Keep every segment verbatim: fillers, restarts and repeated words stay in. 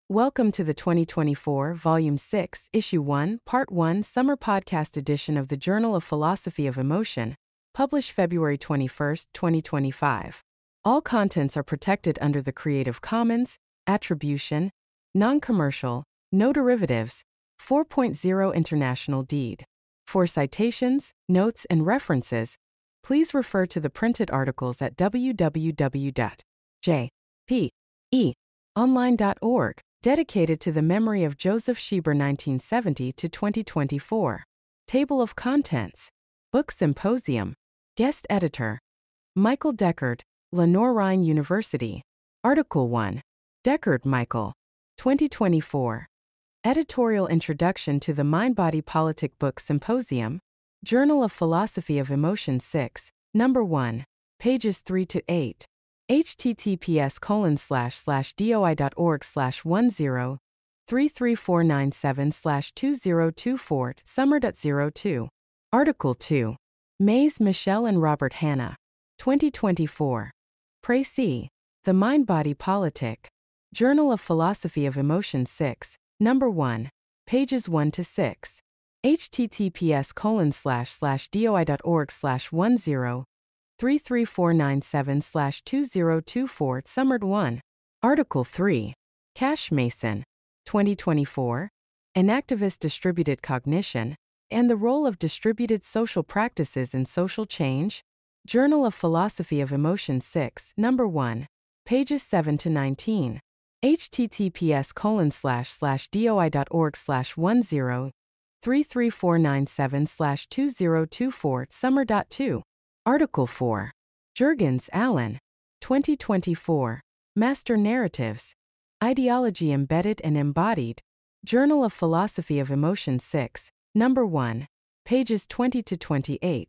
Welcome to the twenty twenty-four Volume six, Issue one, Part one Summer Podcast Edition of the Journal of Philosophy of Emotion, published February twenty-first, twenty twenty-five. All contents are protected under the Creative Commons, Attribution, Non-Commercial, No Derivatives, four point oh International Deed. For citations, notes, and references, please refer to the printed articles at w w w dot j p e online dot org. Dedicated to the memory of Joseph Schieber nineteen seventy to twenty twenty-four. Table of Contents. Book Symposium. Guest Editor. Michael Deckard, Lenore Rhine University. Article one. Deckard, Michael. twenty twenty-four. Editorial Introduction to the Mind-Body-Politic Book Symposium. Journal of Philosophy of Emotion six, Number one. Pages three to eight. https colon slash slash doi dot org slash one zero three three four nine seven slash two zero two four summer dot zero two. Article two. Mays, Michelle and Robert Hanna. twenty twenty-four. Précis. The Mind-Body Politic. Journal of Philosophy of Emotion six, Number one. Pages one to six. https colon slash slash doi dot org slash one zero three three four nine seven slash two zero two four Summered one. Article three. Cash Mason. twenty twenty-four. An Activist Distributed Cognition, and the Role of Distributed Social Practices in Social Change. Journal of Philosophy of Emotion six, Number one. Pages seven to nineteen. https colon slash slash doi dot org slash one zero three three four nine seven slash two zero two four Summer dot two. Article four. Jurgens, Alan. twenty twenty-four. Master Narratives. Ideology Embedded and Embodied. Journal of Philosophy of Emotion six, Number one. Pages twenty to twenty-eight.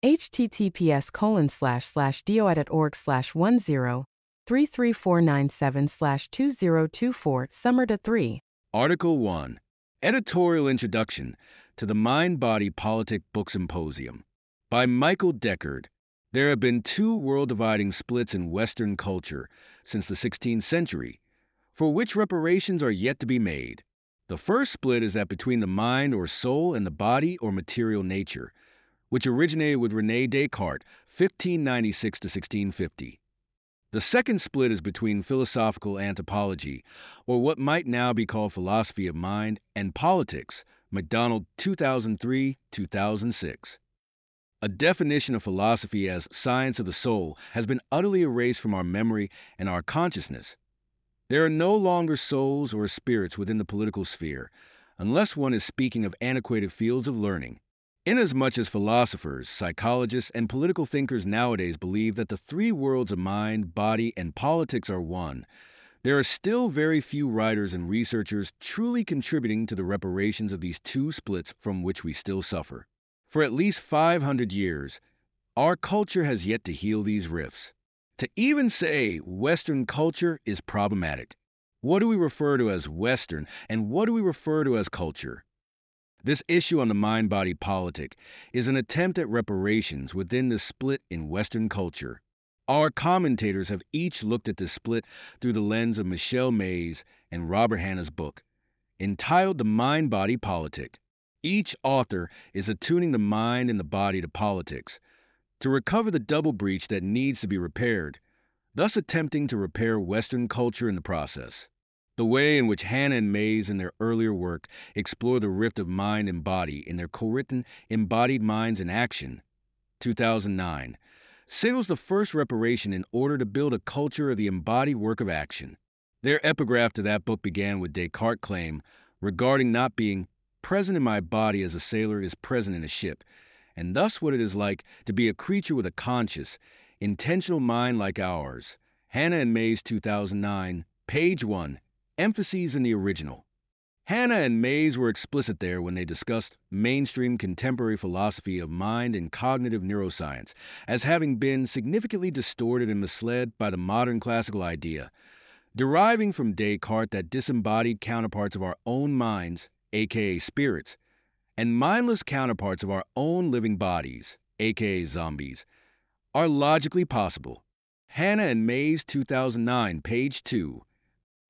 https colon slash slash doi dot org slash one zero three three four nine seven slash two zero two four Summer dot three. Article one. Editorial Introduction to the Mind-Body Politic Book Symposium. By Michael Deckard. There have been two world-dividing splits in Western culture since the sixteenth century, for which reparations are yet to be made. The first split is that between the mind or soul and the body or material nature, which originated with René Descartes, fifteen ninety-six to sixteen fifty. The second split is between philosophical anthropology, or what might now be called philosophy of mind, and politics, MacDonald, two thousand three to two thousand six. A definition of philosophy as science of the soul has been utterly erased from our memory and our consciousness. There are no longer souls or spirits within the political sphere, unless one is speaking of antiquated fields of learning. Inasmuch as philosophers, psychologists, and political thinkers nowadays believe that the three worlds of mind, body, and politics are one, there are still very few writers and researchers truly contributing to the reparations of these two splits from which we still suffer. For at least five hundred years, our culture has yet to heal these rifts. To even say Western culture is problematic. What do we refer to as Western, and what do we refer to as culture? This issue on the mind-body politic is an attempt at reparations within the split in Western culture. Our commentators have each looked at this split through the lens of Michelle Mays and Robert Hanna's book, entitled The Mind-Body Politic. Each author is attuning the mind and the body to politics, to recover the double breach that needs to be repaired, thus attempting to repair Western culture in the process. The way in which Hanna and Mays in their earlier work explore the rift of mind and body in their co-written Embodied Minds in Action, two thousand nine, signals the first reparation in order to build a culture of the embodied work of action. Their epigraph to that book began with Descartes' claim regarding not being present in my body as a sailor is present in a ship, and thus what it is like to be a creature with a conscious, intentional mind like ours. Hanna and Mays, two thousand nine, page one, emphases in the original. Hanna and Mays were explicit there when they discussed mainstream contemporary philosophy of mind and cognitive neuroscience as having been significantly distorted and misled by the modern classical idea, deriving from Descartes that disembodied counterparts of our own minds, aka spirits, and mindless counterparts of our own living bodies, aka zombies, are logically possible. Hanna and Mays, two thousand nine, page two.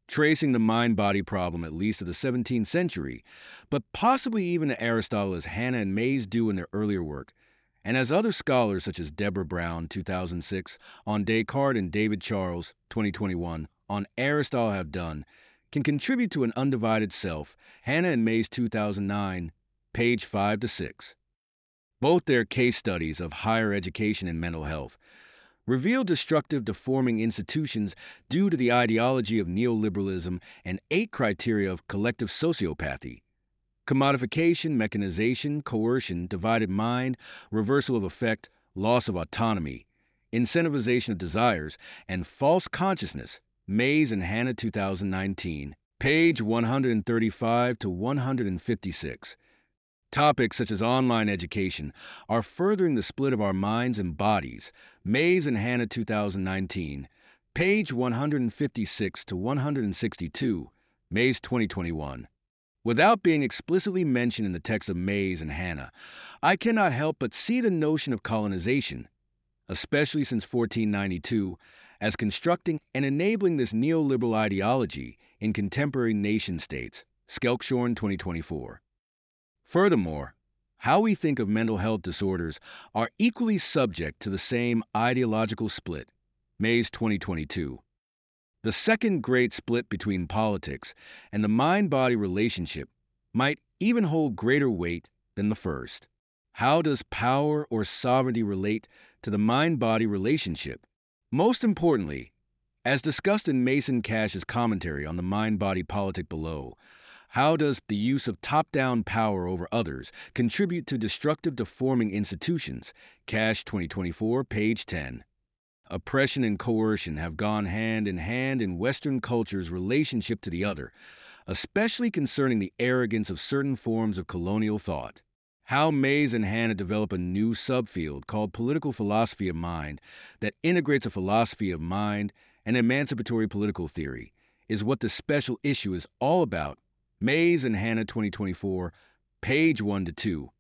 tracing the mind-body problem at least to the seventeenth century, but possibly even to Aristotle as Hannah and Mays do in their earlier work, and as other scholars such as Deborah Brown, two thousand six, on Descartes and David Charles, twenty twenty-one, on Aristotle have done, can contribute to an undivided self, Hannah and Mays, two thousand nine, page five to six. Both their case studies of higher education and mental health reveal destructive, deforming institutions due to the ideology of neoliberalism and eight criteria of collective sociopathy: commodification, mechanization, coercion, divided mind, reversal of effect, loss of autonomy, incentivization of desires, and false consciousness. Mays and Hannah, two thousand nineteen, page one thirty-five to one fifty-six. Topics such as online education are furthering the split of our minds and bodies. Mays and Hannah, two thousand nineteen, page one fifty-six to one sixty-two, Mays, twenty twenty-one. Without being explicitly mentioned in the text of Mays and Hannah, I cannot help but see the notion of colonization, especially since fourteen ninety-two, as constructing and enabling this neoliberal ideology in contemporary nation-states. Skelkshorn, twenty twenty-four. Furthermore, how we think of mental health disorders are equally subject to the same ideological split. Mays, twenty twenty-two. The second great split between politics and the mind-body relationship might even hold greater weight than the first. How does power or sovereignty relate to the mind-body relationship? Most importantly, as discussed in Mason Cash's commentary on the mind-body politic below, how does the use of top-down power over others contribute to destructive, deforming institutions? Cash, twenty twenty-four, page ten. Oppression and coercion have gone hand in hand in Western culture's relationship to the other, especially concerning the arrogance of certain forms of colonial thought. How Mays and Hannah develop a new subfield called political philosophy of mind that integrates a philosophy of mind and emancipatory political theory is what the special issue is all about. Mays and Hannah, twenty twenty-four, page one to two.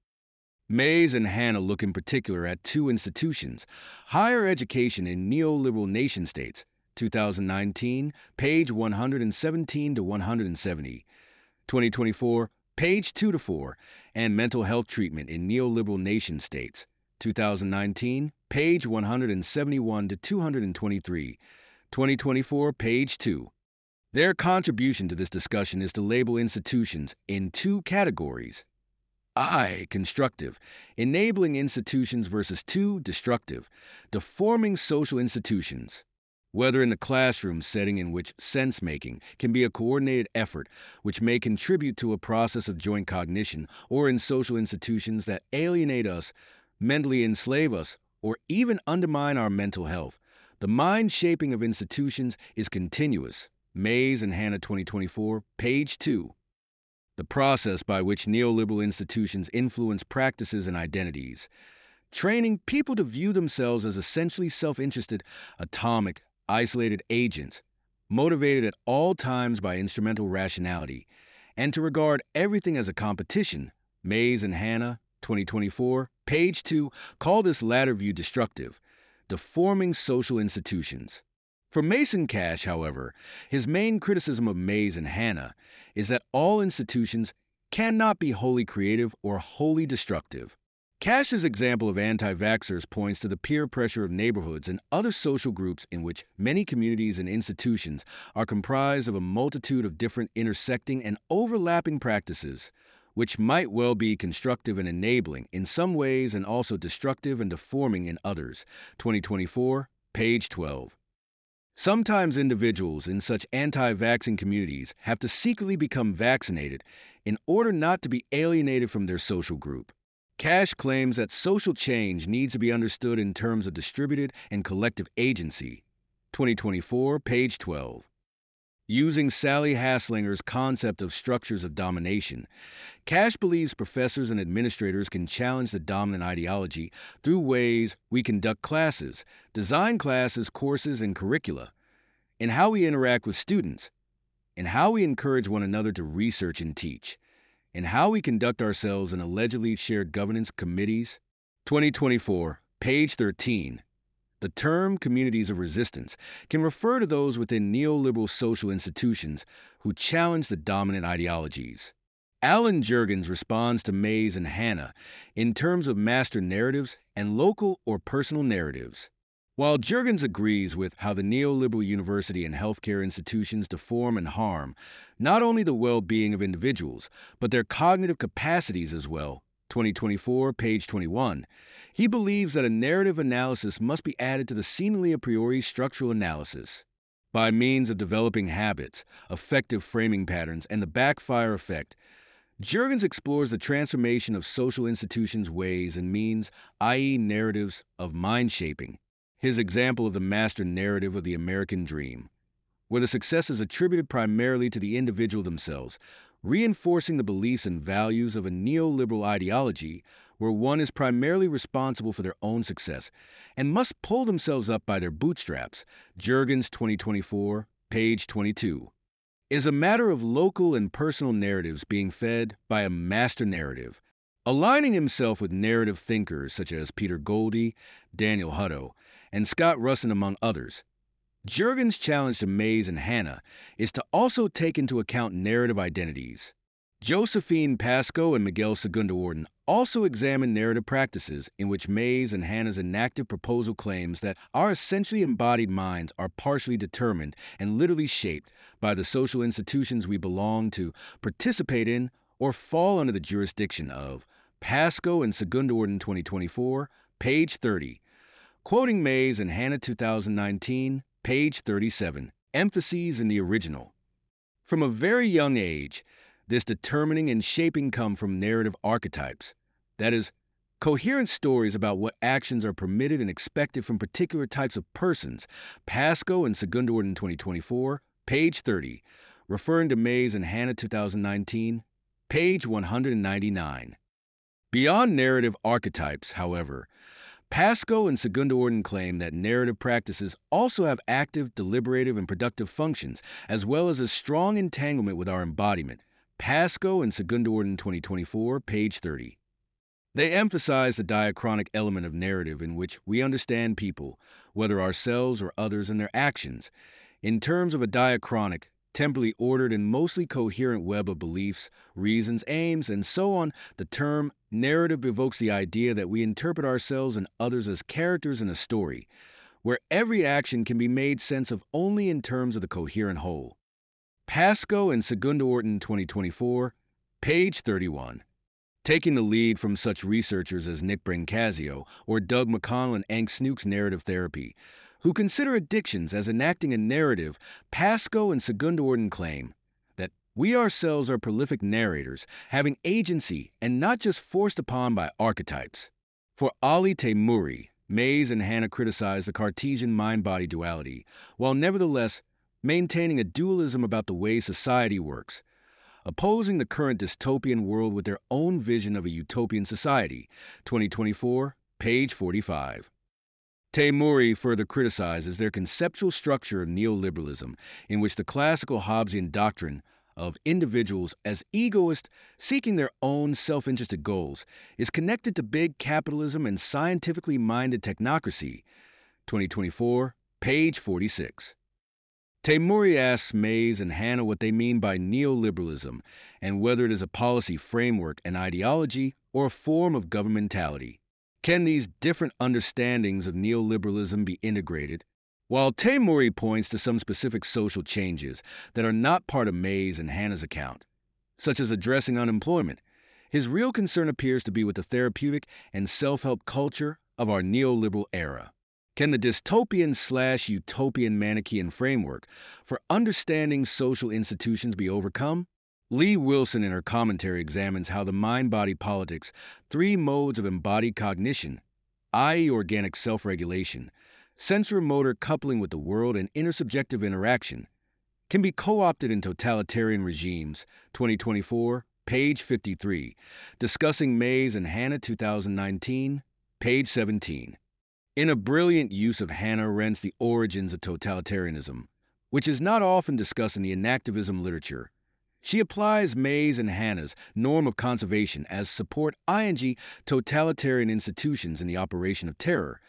Mays and Hannah look in particular at two institutions: higher education in neoliberal nation-states, two thousand nineteen, page one seventeen to one seventy, twenty twenty-four, page two to four, and mental health treatment in neoliberal nation-states, two thousand nineteen, page one seventy-one to two twenty-three, twenty twenty-four, page two. Their contribution to this discussion is to label institutions in two categories: I, constructive, enabling institutions, versus two, destructive, deforming social institutions. Whether in the classroom setting in which sense-making can be a coordinated effort which may contribute to a process of joint cognition, or in social institutions that alienate us, mentally enslave us, or even undermine our mental health, the mind-shaping of institutions is continuous. Mays and Hannah, twenty twenty-four, page two. The process by which neoliberal institutions influence practices and identities, training people to view themselves as essentially self-interested, atomic, isolated agents, motivated at all times by instrumental rationality, and to regard everything as a competition. Mays and Hannah, twenty twenty-four, page two, call this latter view destructive, deforming social institutions. For Mason Cash, however, his main criticism of Mays and Hannah is that all institutions cannot be wholly creative or wholly destructive. Cash's example of anti-vaxxers points to the peer pressure of neighborhoods and other social groups in which many communities and institutions are comprised of a multitude of different intersecting and overlapping practices, which might well be constructive and enabling in some ways and also destructive and deforming in others. twenty twenty-four, page twelve. Sometimes individuals in such anti-vaccine communities have to secretly become vaccinated in order not to be alienated from their social group. Cash claims that social change needs to be understood in terms of distributed and collective agency. twenty twenty-four, page twelve. Using Sally Haslinger's concept of structures of domination, Cash believes professors and administrators can challenge the dominant ideology through ways we conduct classes, design classes, courses, and curricula, in how we interact with students, in how we encourage one another to research and teach, in how we conduct ourselves in allegedly shared governance committees. twenty twenty-four, page thirteen. The term communities of resistance can refer to those within neoliberal social institutions who challenge the dominant ideologies. Alan Jurgens responds to Mays and Hanna in terms of master narratives and local or personal narratives. While Jurgens agrees with how the neoliberal university and healthcare institutions deform and harm not only the well-being of individuals, but their cognitive capacities as well, twenty twenty-four, page twenty-one, he believes that a narrative analysis must be added to the seemingly a priori structural analysis. By means of developing habits, effective framing patterns, and the backfire effect, Jurgens explores the transformation of social institutions' ways and means, that is narratives, of mind-shaping. His example of the master narrative of the American dream, where the success is attributed primarily to the individual themselves, reinforcing the beliefs and values of a neoliberal ideology where one is primarily responsible for their own success and must pull themselves up by their bootstraps, Jurgens twenty twenty-four, page twenty-two, is a matter of local and personal narratives being fed by a master narrative. Aligning himself with narrative thinkers such as Peter Goldie, Daniel Hutto, and Scott Russin, among others, Jurgens' challenge to Mays and Hanna is to also take into account narrative identities. Josephine Pascoe and Miguel Segundo Orton also examine narrative practices in which Mays and Hanna's enactive proposal claims that our essentially embodied minds are partially determined and literally shaped by the social institutions we belong to, participate in, or fall under the jurisdiction of. Pascoe and Segundo Orton twenty twenty-four, page thirty. Quoting Mays and Hanna two thousand nineteen, page thirty-seven. Emphases in the original. From a very young age, this determining and shaping come from narrative archetypes. That is, coherent stories about what actions are permitted and expected from particular types of persons. Pascoe and Segundo Orton twenty twenty-four, page thirty. Referring to Mays and Hanna two thousand nineteen, page one hundred ninety-nine. Beyond narrative archetypes, however, Pascoe and Segundo Orton claim that narrative practices also have active, deliberative, and productive functions, as well as a strong entanglement with our embodiment. Pascoe and Segundo Orton twenty twenty-four, page thirty. They emphasize the diachronic element of narrative in which we understand people, whether ourselves or others, and their actions, in terms of a diachronic, temporally ordered and mostly coherent web of beliefs, reasons, aims, and so on. The term narrative evokes the idea that we interpret ourselves and others as characters in a story, where every action can be made sense of only in terms of the coherent whole. Pascoe and Segundo Orton twenty twenty-four, page thirty-one. Taking the lead from such researchers as Nick Brancazio or Doug McConnell and Ank Snook's narrative therapy, who consider addictions as enacting a narrative, Pascoe and Segundo Orton claim that we ourselves are prolific narrators, having agency and not just forced upon by archetypes. For Ali Teimouri, Mays and Hanna criticize the Cartesian mind-body duality, while nevertheless maintaining a dualism about the way society works, opposing the current dystopian world with their own vision of a utopian society, twenty twenty-four, page forty-five. Teimouri further criticizes their conceptual structure of neoliberalism, in which the classical Hobbesian doctrine of individuals as egoists seeking their own self-interested goals is connected to big capitalism and scientifically minded technocracy, twenty twenty-four, page forty-six. Teimouri asks Mays and Hanna what they mean by neoliberalism and whether it is a policy framework, an ideology, or a form of governmentality. Can these different understandings of neoliberalism be integrated? While Teimouri points to some specific social changes that are not part of Mays and Hanna's account, such as addressing unemployment, his real concern appears to be with the therapeutic and self-help culture of our neoliberal era. Can the dystopian slash utopian Manichaean framework for understanding social institutions be overcome? Lee Wilson in her commentary examines how the mind-body politics, three modes of embodied cognition, that is organic self-regulation, sensor-motor coupling with the world, and intersubjective interaction, can be co-opted in totalitarian regimes, twenty twenty-four, page fifty-three, discussing Mays and Hanna two thousand nineteen, page seventeen. In a brilliant use of Hannah Arendt's The Origins of Totalitarianism, which is not often discussed in the enactivism literature, she applies Mays and Hanna's norm of conservation as support ing totalitarian institutions in the operation of terror,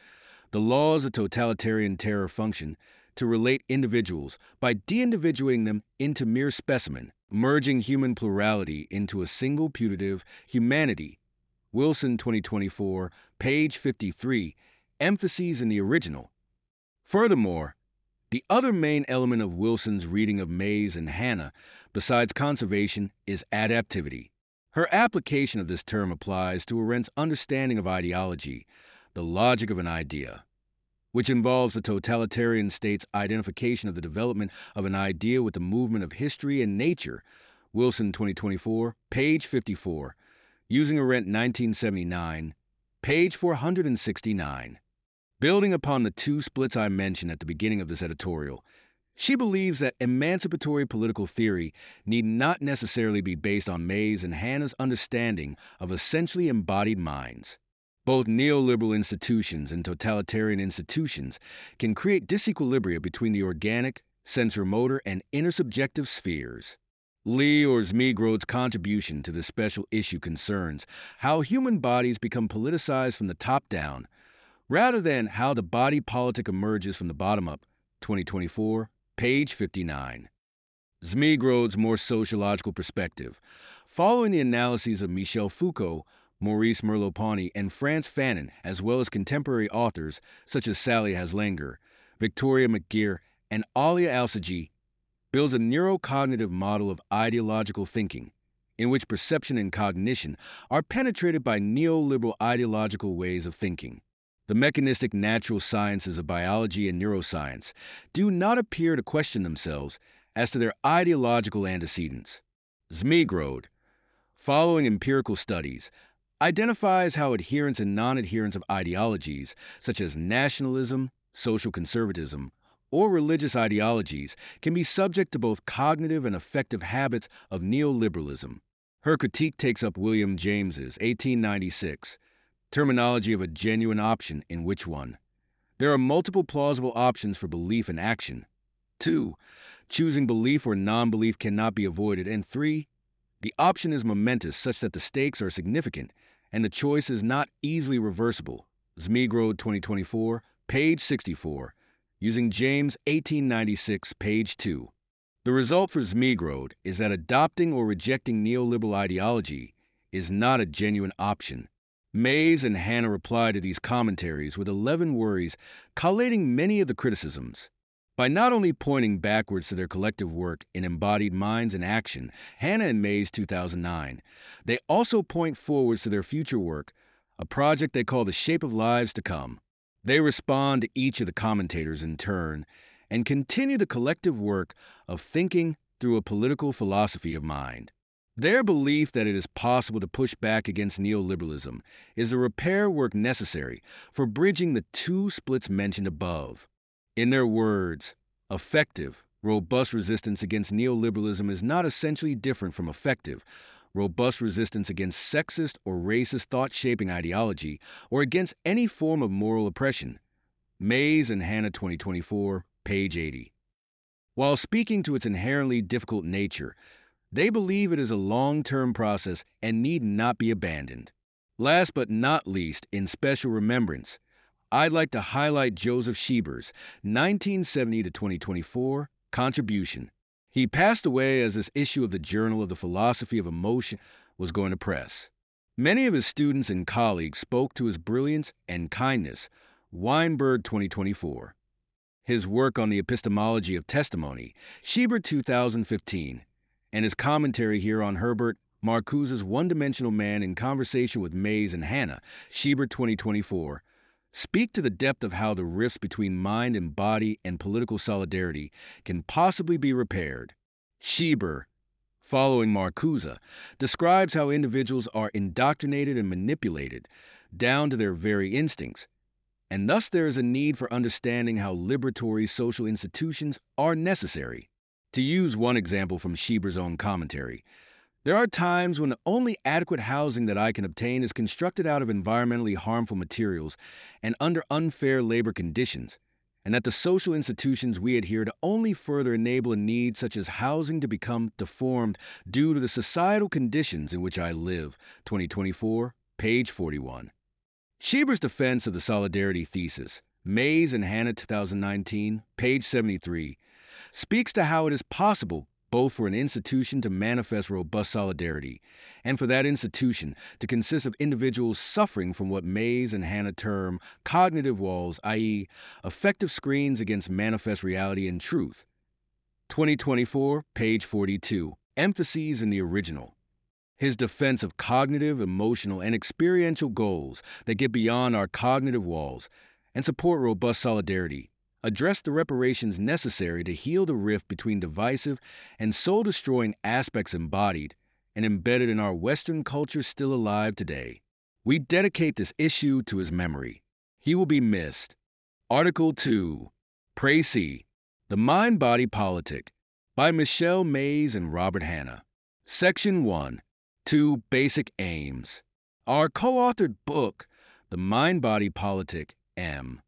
The laws of totalitarian terror function to relate individuals by de-individuating them into mere specimen, merging human plurality into a single putative humanity. Wilson, twenty twenty-four, page fifty-three, emphases in the original. Furthermore, the other main element of Wilson's reading of Mayes and Hanna, besides conservation, is adaptivity. Her application of this term applies to Arendt's understanding of ideology, the logic of an idea, which involves the totalitarian state's identification of the development of an idea with the movement of history and nature. Wilson, twenty twenty-four, page fifty-four, using Arendt, nineteen seventy-nine, page four hundred sixty-nine. Building upon the two splits I mentioned at the beginning of this editorial, she believes that emancipatory political theory need not necessarily be based on Mayes and Hanna's understanding of essentially embodied minds. Both neoliberal institutions and totalitarian institutions can create disequilibria between the organic, sensorimotor, and intersubjective spheres. Lee or Zmigrodz's contribution to this special issue concerns how human bodies become politicized from the top down, rather than how the body politic emerges from the bottom up. twenty twenty-four, page fifty-nine. Zmigrodz's more sociological perspective, following the analyses of Michel Foucault, Maurice Merleau-Ponty, and Frantz Fanon, as well as contemporary authors such as Sally Haslanger, Victoria McGeer, and Alia Al-Sajji, builds a neurocognitive model of ideological thinking, in which perception and cognition are penetrated by neoliberal ideological ways of thinking. The mechanistic natural sciences of biology and neuroscience do not appear to question themselves as to their ideological antecedents. Zmigrod, following empirical studies, identifies how adherents and non-adherents of ideologies such as nationalism, social conservatism, or religious ideologies can be subject to both cognitive and affective habits of neoliberalism. Her critique takes up William James's eighteen ninety-six terminology of a genuine option, in which one, there are multiple plausible options for belief and action. Two, choosing belief or non-belief cannot be avoided. And three, the option is momentous such that the stakes are significant and the choice is not easily reversible. Zmigrod, twenty twenty-four, page sixty-four, using James, eighteen ninety-six, page two. The result for Zmigrod is that adopting or rejecting neoliberal ideology is not a genuine option. Mayes and Hanna reply to these commentaries with eleven worries, collating many of the criticisms. By not only pointing backwards to their collective work in Embodied Minds in Action, Hanna and Mayes, two thousand nine, they also point forwards to their future work, a project they call The Shape of Lives to Come. They respond to each of the commentators in turn and continue the collective work of thinking through a political philosophy of mind. Their belief that it is possible to push back against neoliberalism is the repair work necessary for bridging the two splits mentioned above. In their words, effective, robust resistance against neoliberalism is not essentially different from effective, robust resistance against sexist or racist thought-shaping ideology or against any form of moral oppression. Mayes and Hanna, twenty twenty-four, page eighty. While speaking to its inherently difficult nature, they believe it is a long-term process and need not be abandoned. Last but not least, in special remembrance, I'd like to highlight Joseph Schieber's nineteen seventy to twenty twenty-four contribution. He passed away as this issue of the Journal of the Philosophy of Emotion was going to press. Many of his students and colleagues spoke to his brilliance and kindness. Weinberg, twenty twenty-four. His work on the epistemology of testimony, Schieber, two thousand fifteen, and his commentary here on Herbert Marcuse's One-Dimensional Man in Conversation with Mayes and Hanna, Schieber, twenty twenty-four, speak to the depth of how the rifts between mind and body and political solidarity can possibly be repaired. Schieber, following Marcuse, describes how individuals are indoctrinated and manipulated down to their very instincts, and thus there is a need for understanding how liberatory social institutions are necessary. To use one example from Schieber's own commentary, there are times when the only adequate housing that I can obtain is constructed out of environmentally harmful materials and under unfair labor conditions, and that the social institutions we adhere to only further enable a need such as housing to become deformed due to the societal conditions in which I live. twenty twenty-four, page forty-one. Schieber's defense of the solidarity thesis Mays and Hannah, two thousand nineteen, page seventy-three, speaks to how it is possible both for an institution to manifest robust solidarity and for that institution to consist of individuals suffering from what Mays and Hannah term cognitive walls, that is, effective screens against manifest reality and truth. twenty twenty-four, page forty-two, emphases in the original. His defense of cognitive, emotional, and experiential goals that get beyond our cognitive walls and support robust solidarity address the reparations necessary to heal the rift between divisive and soul-destroying aspects embodied and embedded in our Western culture still alive today. We dedicate this issue to his memory. He will be missed. Article two, Précis, The Mind-Body Politic, by Michelle Mays and Robert Hannah. Section one, Two Basic Aims. Our co-authored book, The Mind-Body Politic, M.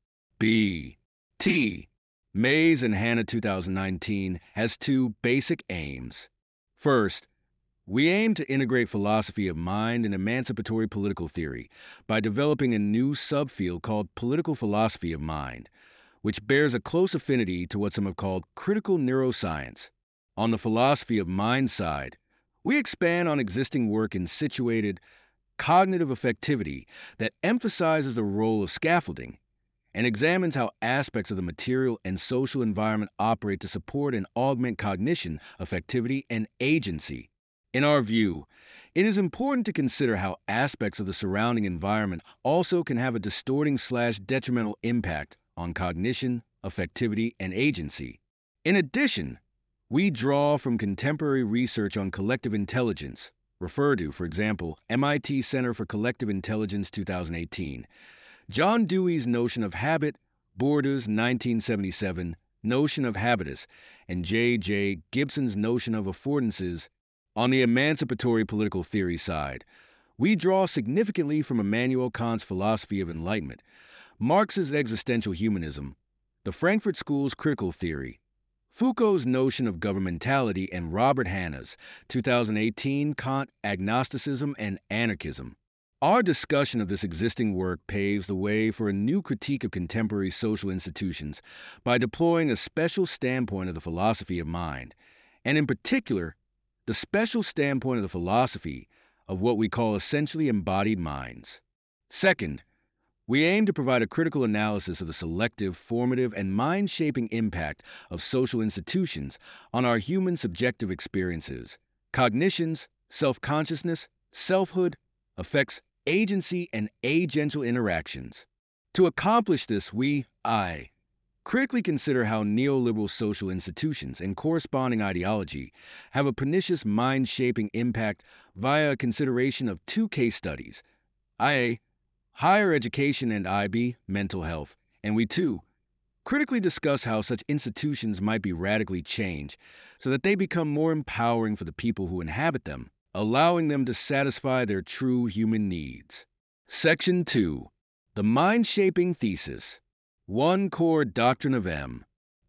B. T. Mays and Hannah, two thousand nineteen, has two basic aims. First, we aim to integrate philosophy of mind and emancipatory political theory by developing a new subfield called political philosophy of mind, which bears a close affinity to what some have called critical neuroscience. On the philosophy of mind side, we expand on existing work in situated cognitive affectivity that emphasizes the role of scaffolding and examines how aspects of the material and social environment operate to support and augment cognition, affectivity, and agency. In our view, it is important to consider how aspects of the surrounding environment also can have a distorting slash detrimental impact on cognition, affectivity, and agency. In addition, we draw from contemporary research on collective intelligence, referred to, for example, M I T Center for Collective Intelligence two thousand eighteen, John Dewey's notion of habit, Bourdieu's nineteen seventy-seven notion of habitus, and J J Gibson's notion of affordances. On the emancipatory political theory side, we draw significantly from Immanuel Kant's philosophy of enlightenment, Marx's existential humanism, the Frankfurt School's critical theory, Foucault's notion of governmentality, and Robert Hannah's two thousand eighteen Kant agnosticism and anarchism. Our discussion of this existing work paves the way for a new critique of contemporary social institutions by deploying a special standpoint of the philosophy of mind, and in particular, the special standpoint of the philosophy of what we call essentially embodied minds. Second, we aim to provide a critical analysis of the selective, formative, and mind-shaping impact of social institutions on our human subjective experiences, cognitions, self-consciousness, selfhood, affects, agency, and agential interactions. To accomplish this, we, I, critically consider how neoliberal social institutions and corresponding ideology have a pernicious mind-shaping impact via a consideration of two case studies, that is, higher education, and I B, mental health, and we, too, critically discuss how such institutions might be radically changed so that they become more empowering for the people who inhabit them, allowing them to satisfy their true human needs. Section two, The Mind-Shaping Thesis. One core doctrine of M.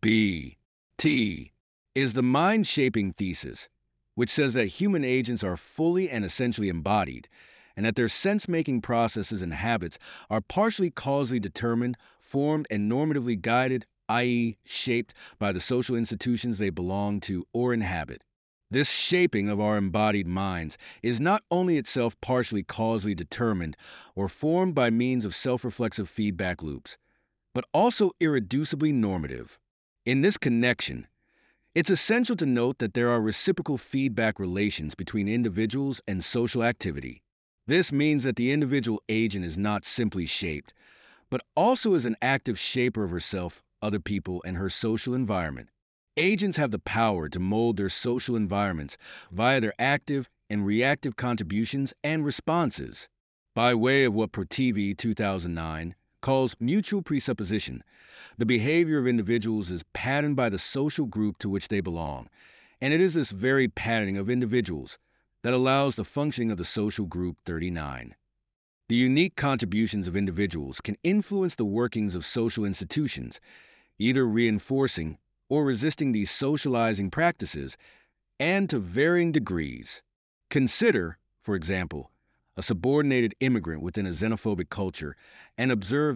B. T. is the mind-shaping thesis, which says that human agents are fully and essentially embodied, and that their sense-making processes and habits are partially causally determined, formed, and normatively guided, that is, shaped by the social institutions they belong to or inhabit. This shaping of our embodied minds is not only itself partially causally determined or formed by means of self-reflexive feedback loops, but also irreducibly normative. In this connection, it's essential to note that there are reciprocal feedback relations between individuals and social activity. This means that the individual agent is not simply shaped, but also is an active shaper of herself, other people, and her social environment. Agents have the power to mold their social environments via their active and reactive contributions and responses. By way of what Protivi, two thousand nine, calls mutual presupposition, the behavior of individuals is patterned by the social group to which they belong, and it is this very patterning of individuals that allows the functioning of the social group thirty-nine. The unique contributions of individuals can influence the workings of social institutions, either reinforcing or resisting these socializing practices, and to varying degrees. Consider, for example, a subordinated immigrant within a xenophobic culture and observe that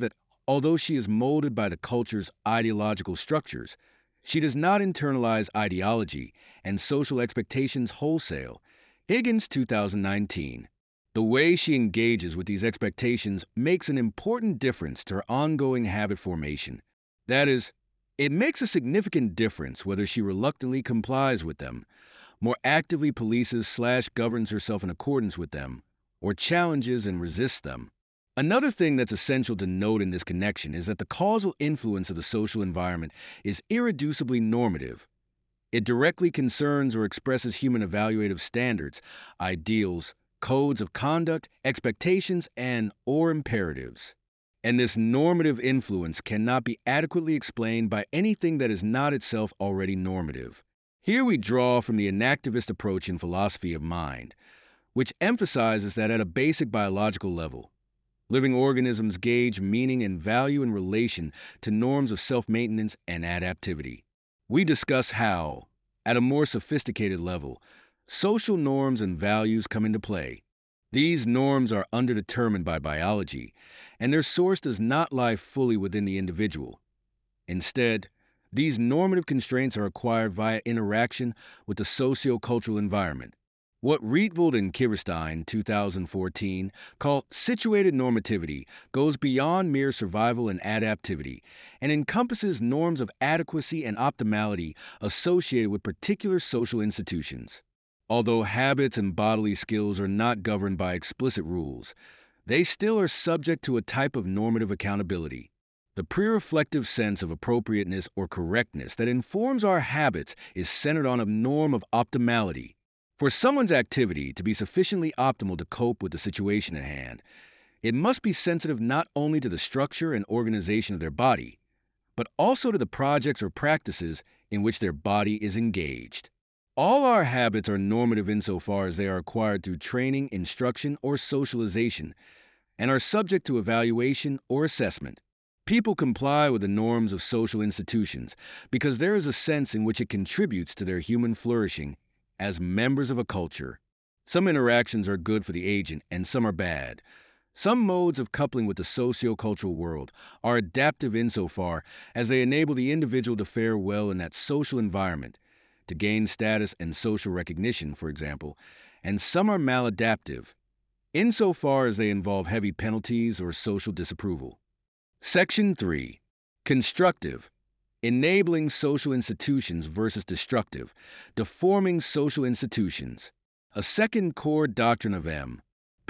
Although she is molded by the culture's ideological structures, she does not internalize ideology and social expectations wholesale. Higgins, two thousand nineteen. The way she engages with these expectations makes an important difference to her ongoing habit formation. That is, it makes a significant difference whether she reluctantly complies with them, more actively polices slash governs herself in accordance with them, or challenges and resists them. Another thing that's essential to note in this connection is that the causal influence of the social environment is irreducibly normative. It directly concerns or expresses human evaluative standards, ideals, codes of conduct, expectations, and or imperatives. And this normative influence cannot be adequately explained by anything that is not itself already normative. Here we draw from the enactivist approach in philosophy of mind, which emphasizes that at a basic biological level, living organisms gauge meaning and value in relation to norms of self-maintenance and adaptivity. We discuss how, at a more sophisticated level, social norms and values come into play. These norms are underdetermined by biology, and their source does not lie fully within the individual. Instead, these normative constraints are acquired via interaction with the socio-cultural environment. What Rietveld and Kiverstein, two thousand fourteen, call situated normativity goes beyond mere survival and adaptivity and encompasses norms of adequacy and optimality associated with particular social institutions. Although habits and bodily skills are not governed by explicit rules, they still are subject to a type of normative accountability. The pre-reflective sense of appropriateness or correctness that informs our habits is centered on a norm of optimality. For someone's activity to be sufficiently optimal to cope with the situation at hand, it must be sensitive not only to the structure and organization of their body, but also to the projects or practices in which their body is engaged. All our habits are normative insofar as they are acquired through training, instruction, or socialization, and are subject to evaluation or assessment. People comply with the norms of social institutions because there is a sense in which it contributes to their human flourishing as members of a culture. Some interactions are good for the agent and some are bad. Some modes of coupling with the socio-cultural world are adaptive insofar as they enable the individual to fare well in that social environment, to gain status and social recognition, for example, and some are maladaptive, insofar as they involve heavy penalties or social disapproval. Section three. Constructive. Enabling social institutions versus destructive. Deforming social institutions. A second core doctrine of M.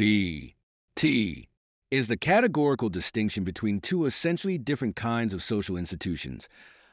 B. T. is the categorical distinction between two essentially different kinds of social institutions.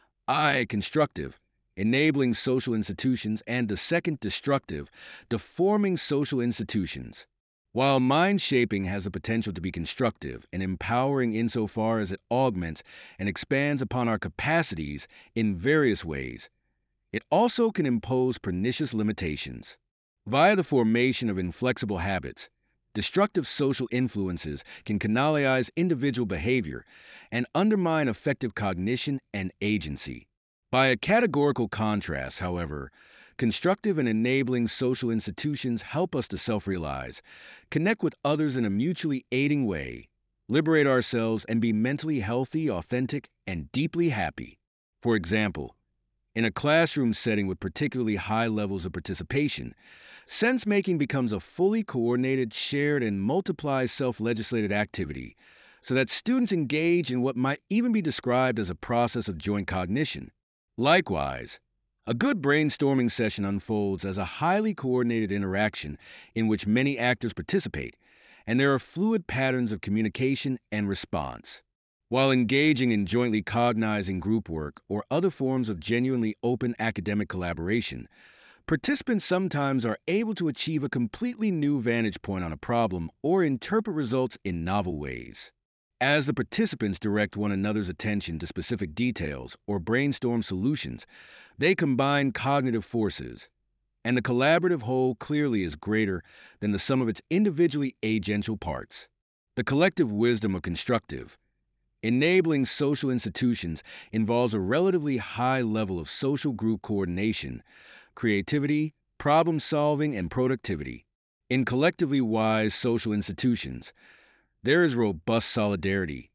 I. Constructive. Enabling social institutions, and the second destructive, deforming social institutions. While mind-shaping has the potential to be constructive and empowering insofar as it augments and expands upon our capacities in various ways, it also can impose pernicious limitations. Via the formation of inflexible habits, destructive social influences can canalize individual behavior and undermine effective cognition and agency. By a categorical contrast, however, constructive and enabling social institutions help us to self-realize, connect with others in a mutually aiding way, liberate ourselves, and be mentally healthy, authentic, and deeply happy. For example, in a classroom setting with particularly high levels of participation, sense-making becomes a fully coordinated, shared, and multiplied self-legislated activity so that students engage in what might even be described as a process of joint cognition. Likewise, a good brainstorming session unfolds as a highly coordinated interaction in which many actors participate, and there are fluid patterns of communication and response. While engaging in jointly cognizing group work or other forms of genuinely open academic collaboration, participants sometimes are able to achieve a completely new vantage point on a problem or interpret results in novel ways. As the participants direct one another's attention to specific details or brainstorm solutions, they combine cognitive forces, and the collaborative whole clearly is greater than the sum of its individually agential parts. The collective wisdom of constructive, enabling social institutions involves a relatively high level of social group coordination, creativity, problem-solving, and productivity. In collectively wise social institutions, there is robust solidarity,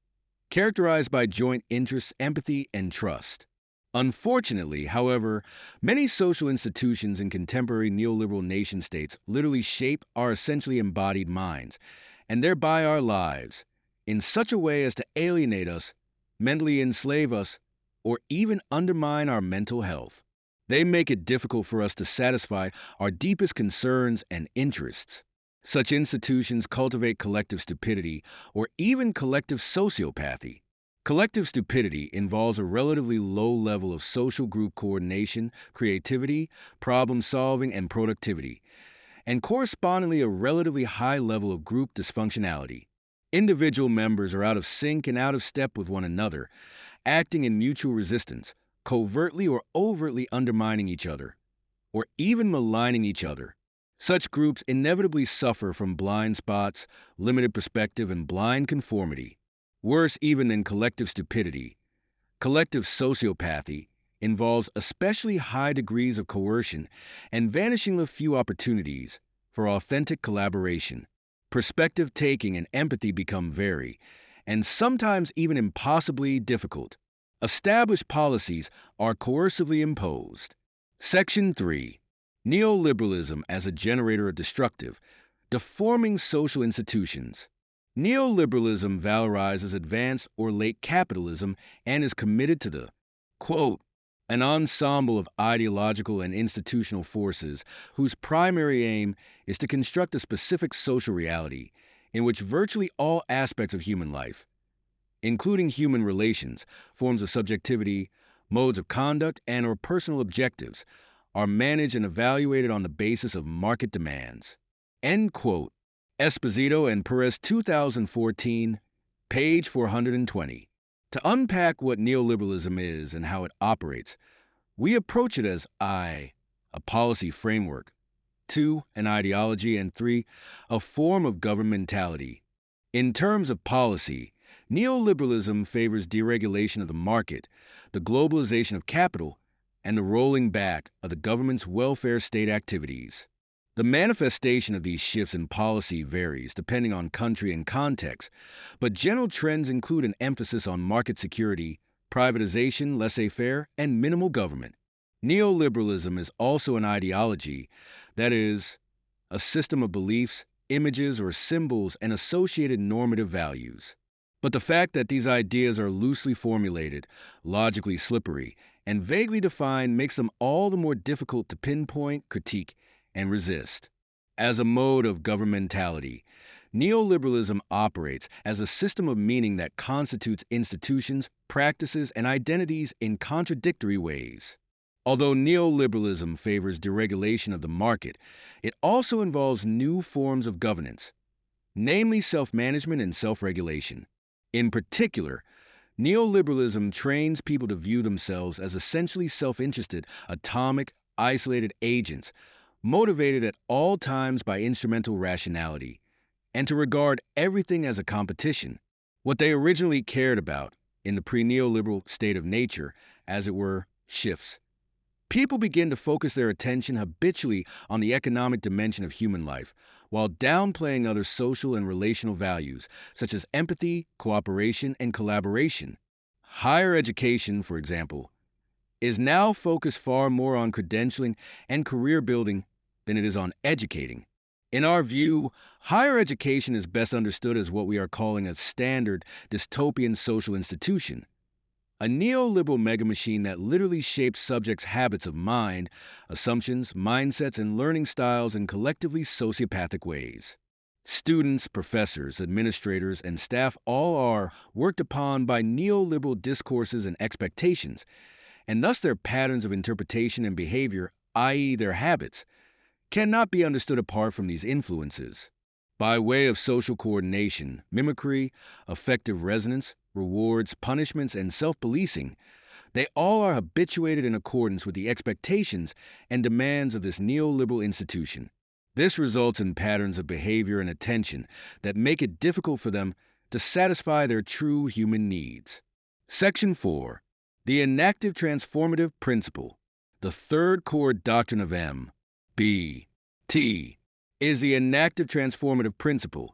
characterized by joint interests, empathy, and trust. Unfortunately, however, many social institutions in contemporary neoliberal nation-states literally shape our essentially embodied minds, and thereby our lives, in such a way as to alienate us, mentally enslave us, or even undermine our mental health. They make it difficult for us to satisfy our deepest concerns and interests. Such institutions cultivate collective stupidity or even collective sociopathy. Collective stupidity involves a relatively low level of social group coordination, creativity, problem solving, and productivity, and correspondingly a relatively high level of group dysfunctionality. Individual members are out of sync and out of step with one another, acting in mutual resistance, covertly or overtly undermining each other, or even maligning each other. Such groups inevitably suffer from blind spots, limited perspective, and blind conformity. Worse even than collective stupidity, collective sociopathy involves especially high degrees of coercion and vanishingly few opportunities for authentic collaboration. Perspective taking and empathy become very, and sometimes even impossibly difficult. Established policies are coercively imposed. Section three. Neoliberalism as a generator of destructive, deforming social institutions. Neoliberalism valorizes advanced or late capitalism and is committed to the, quote, an ensemble of ideological and institutional forces whose primary aim is to construct a specific social reality in which virtually all aspects of human life, including human relations, forms of subjectivity, modes of conduct, and or personal objectives, are managed and evaluated on the basis of market demands. End quote. Esposito and Perez, two thousand fourteen, page four hundred twenty. To unpack what neoliberalism is and how it operates, we approach it as I, a policy framework, two, an ideology, and three, a form of governmentality. In terms of policy, neoliberalism favors deregulation of the market, the globalization of capital, and the rolling back of the government's welfare state activities. The manifestation of these shifts in policy varies depending on country and context, but general trends include an emphasis on market security, privatization, laissez-faire, and minimal government. Neoliberalism is also an ideology, that is, a system of beliefs, images, or symbols and associated normative values. But the fact that these ideas are loosely formulated, logically slippery, and vaguely defined makes them all the more difficult to pinpoint, critique, and resist. As a mode of governmentality, neoliberalism operates as a system of meaning that constitutes institutions, practices, and identities in contradictory ways. Although neoliberalism favors deregulation of the market, it also involves new forms of governance, namely self-management and self-regulation. In particular, neoliberalism trains people to view themselves as essentially self-interested, atomic, isolated agents, motivated at all times by instrumental rationality, and to regard everything as a competition. What they originally cared about, in the pre-neoliberal state of nature, as it were, shifts. People begin to focus their attention habitually on the economic dimension of human life, while downplaying other social and relational values, such as empathy, cooperation, and collaboration. Higher education, for example, is now focused far more on credentialing and career building than it is on educating. In our view, higher education is best understood as what we are calling a standard dystopian social institution, a neoliberal megamachine that literally shapes subjects' habits of mind, assumptions, mindsets, and learning styles in collectively sociopathic ways. Students, professors, administrators, and staff all are worked upon by neoliberal discourses and expectations, and thus their patterns of interpretation and behavior, that is their habits, cannot be understood apart from these influences. By way of social coordination, mimicry, affective resonance, rewards, punishments, and self-policing, they all are habituated in accordance with the expectations and demands of this neoliberal institution. This results in patterns of behavior and attention that make it difficult for them to satisfy their true human needs. Section four. The Enactive Transformative Principle. The third core doctrine of M. B. T. is the enactive transformative principle,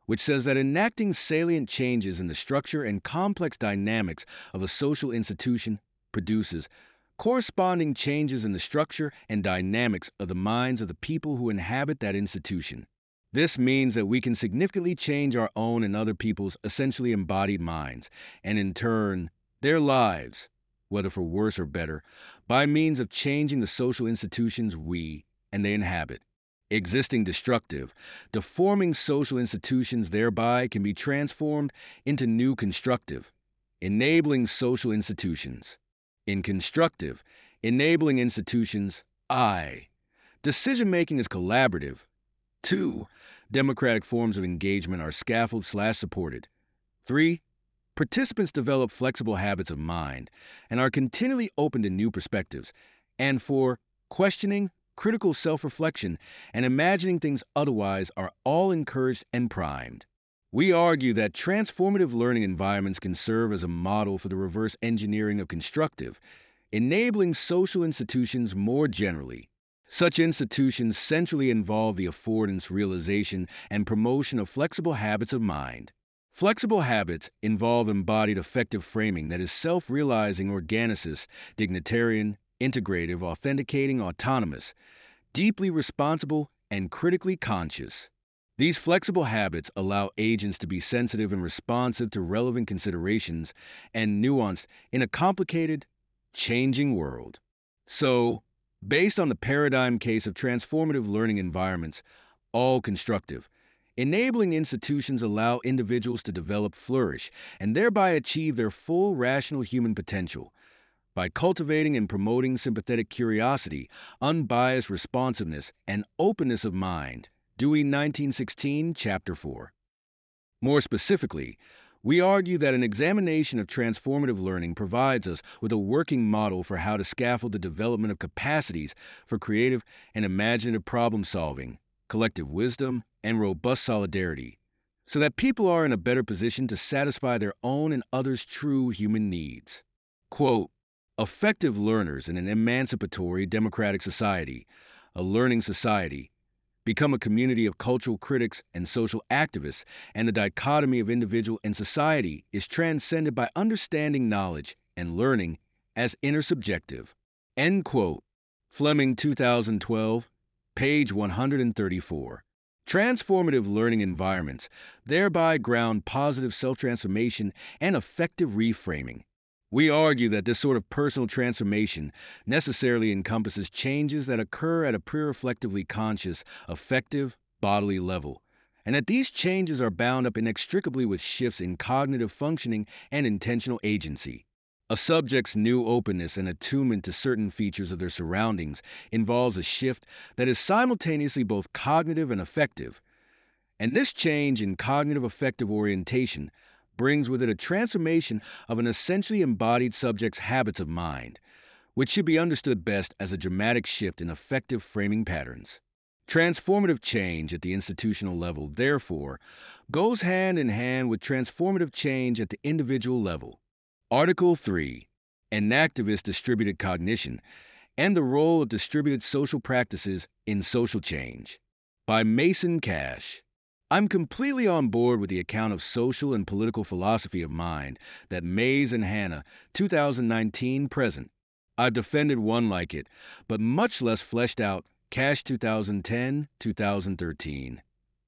which says that enacting salient changes in the structure and complex dynamics of a social institution produces corresponding changes in the structure and dynamics of the minds of the people who inhabit that institution. This means that we can significantly change our own and other people's essentially embodied minds, and in turn, their lives, whether for worse or better, by means of changing the social institutions we and they inhabit. Existing destructive, deforming social institutions thereby can be transformed into new constructive, enabling social institutions. In constructive, enabling institutions, I. Decision-making is collaborative. Two, democratic forms of engagement are scaffolded slash supported. Three, participants develop flexible habits of mind and are continually open to new perspectives. And four, questioning, critical self-reflection, and imagining things otherwise are all encouraged and primed. We argue that transformative learning environments can serve as a model for the reverse engineering of constructive, enabling social institutions more generally. Such institutions centrally involve the affordance, realization, and promotion of flexible habits of mind. Flexible habits involve embodied affective framing that is self-realizing, organicist, dignitarian, integrative, authenticating, autonomous, deeply responsible, and critically conscious. These flexible habits allow agents to be sensitive and responsive to relevant considerations and nuanced in a complicated, changing world. So, based on the paradigm case of transformative learning environments, all constructive, enabling institutions allow individuals to develop, flourish, and thereby achieve their full rational human potential. By cultivating and promoting sympathetic curiosity, unbiased responsiveness, and openness of mind. Dewey, nineteen sixteen, Chapter four. More specifically, we argue that an examination of transformative learning provides us with a working model for how to scaffold the development of capacities for creative and imaginative problem-solving, collective wisdom, and robust solidarity, so that people are in a better position to satisfy their own and others' true human needs. Quote, effective learners in an emancipatory democratic society, a learning society, become a community of cultural critics and social activists, and the dichotomy of individual and society is transcended by understanding knowledge and learning as intersubjective. End quote. Fleming, two thousand twelve, page one hundred thirty-four. Transformative learning environments thereby ground positive self-transformation and effective reframing. We argue that this sort of personal transformation necessarily encompasses changes that occur at a pre-reflectively conscious, affective, bodily level, and that these changes are bound up inextricably with shifts in cognitive functioning and intentional agency. A subject's new openness and attunement to certain features of their surroundings involves a shift that is simultaneously both cognitive and affective, and this change in cognitive affective orientation brings with it a transformation of an essentially embodied subject's habits of mind, which should be understood best as a dramatic shift in affective framing patterns. Transformative change at the institutional level, therefore, goes hand in hand with transformative change at the individual level. Article three, Enactivist Distributed Cognition, and the Role of Distributed Social Practices in Social Change, by Mason Cash. I'm completely on board with the account of social and political philosophy of mind that Mays and Hanna, two thousand nineteen, present. I've defended one like it, but much less fleshed out, Cash two thousand ten, two thousand thirteen.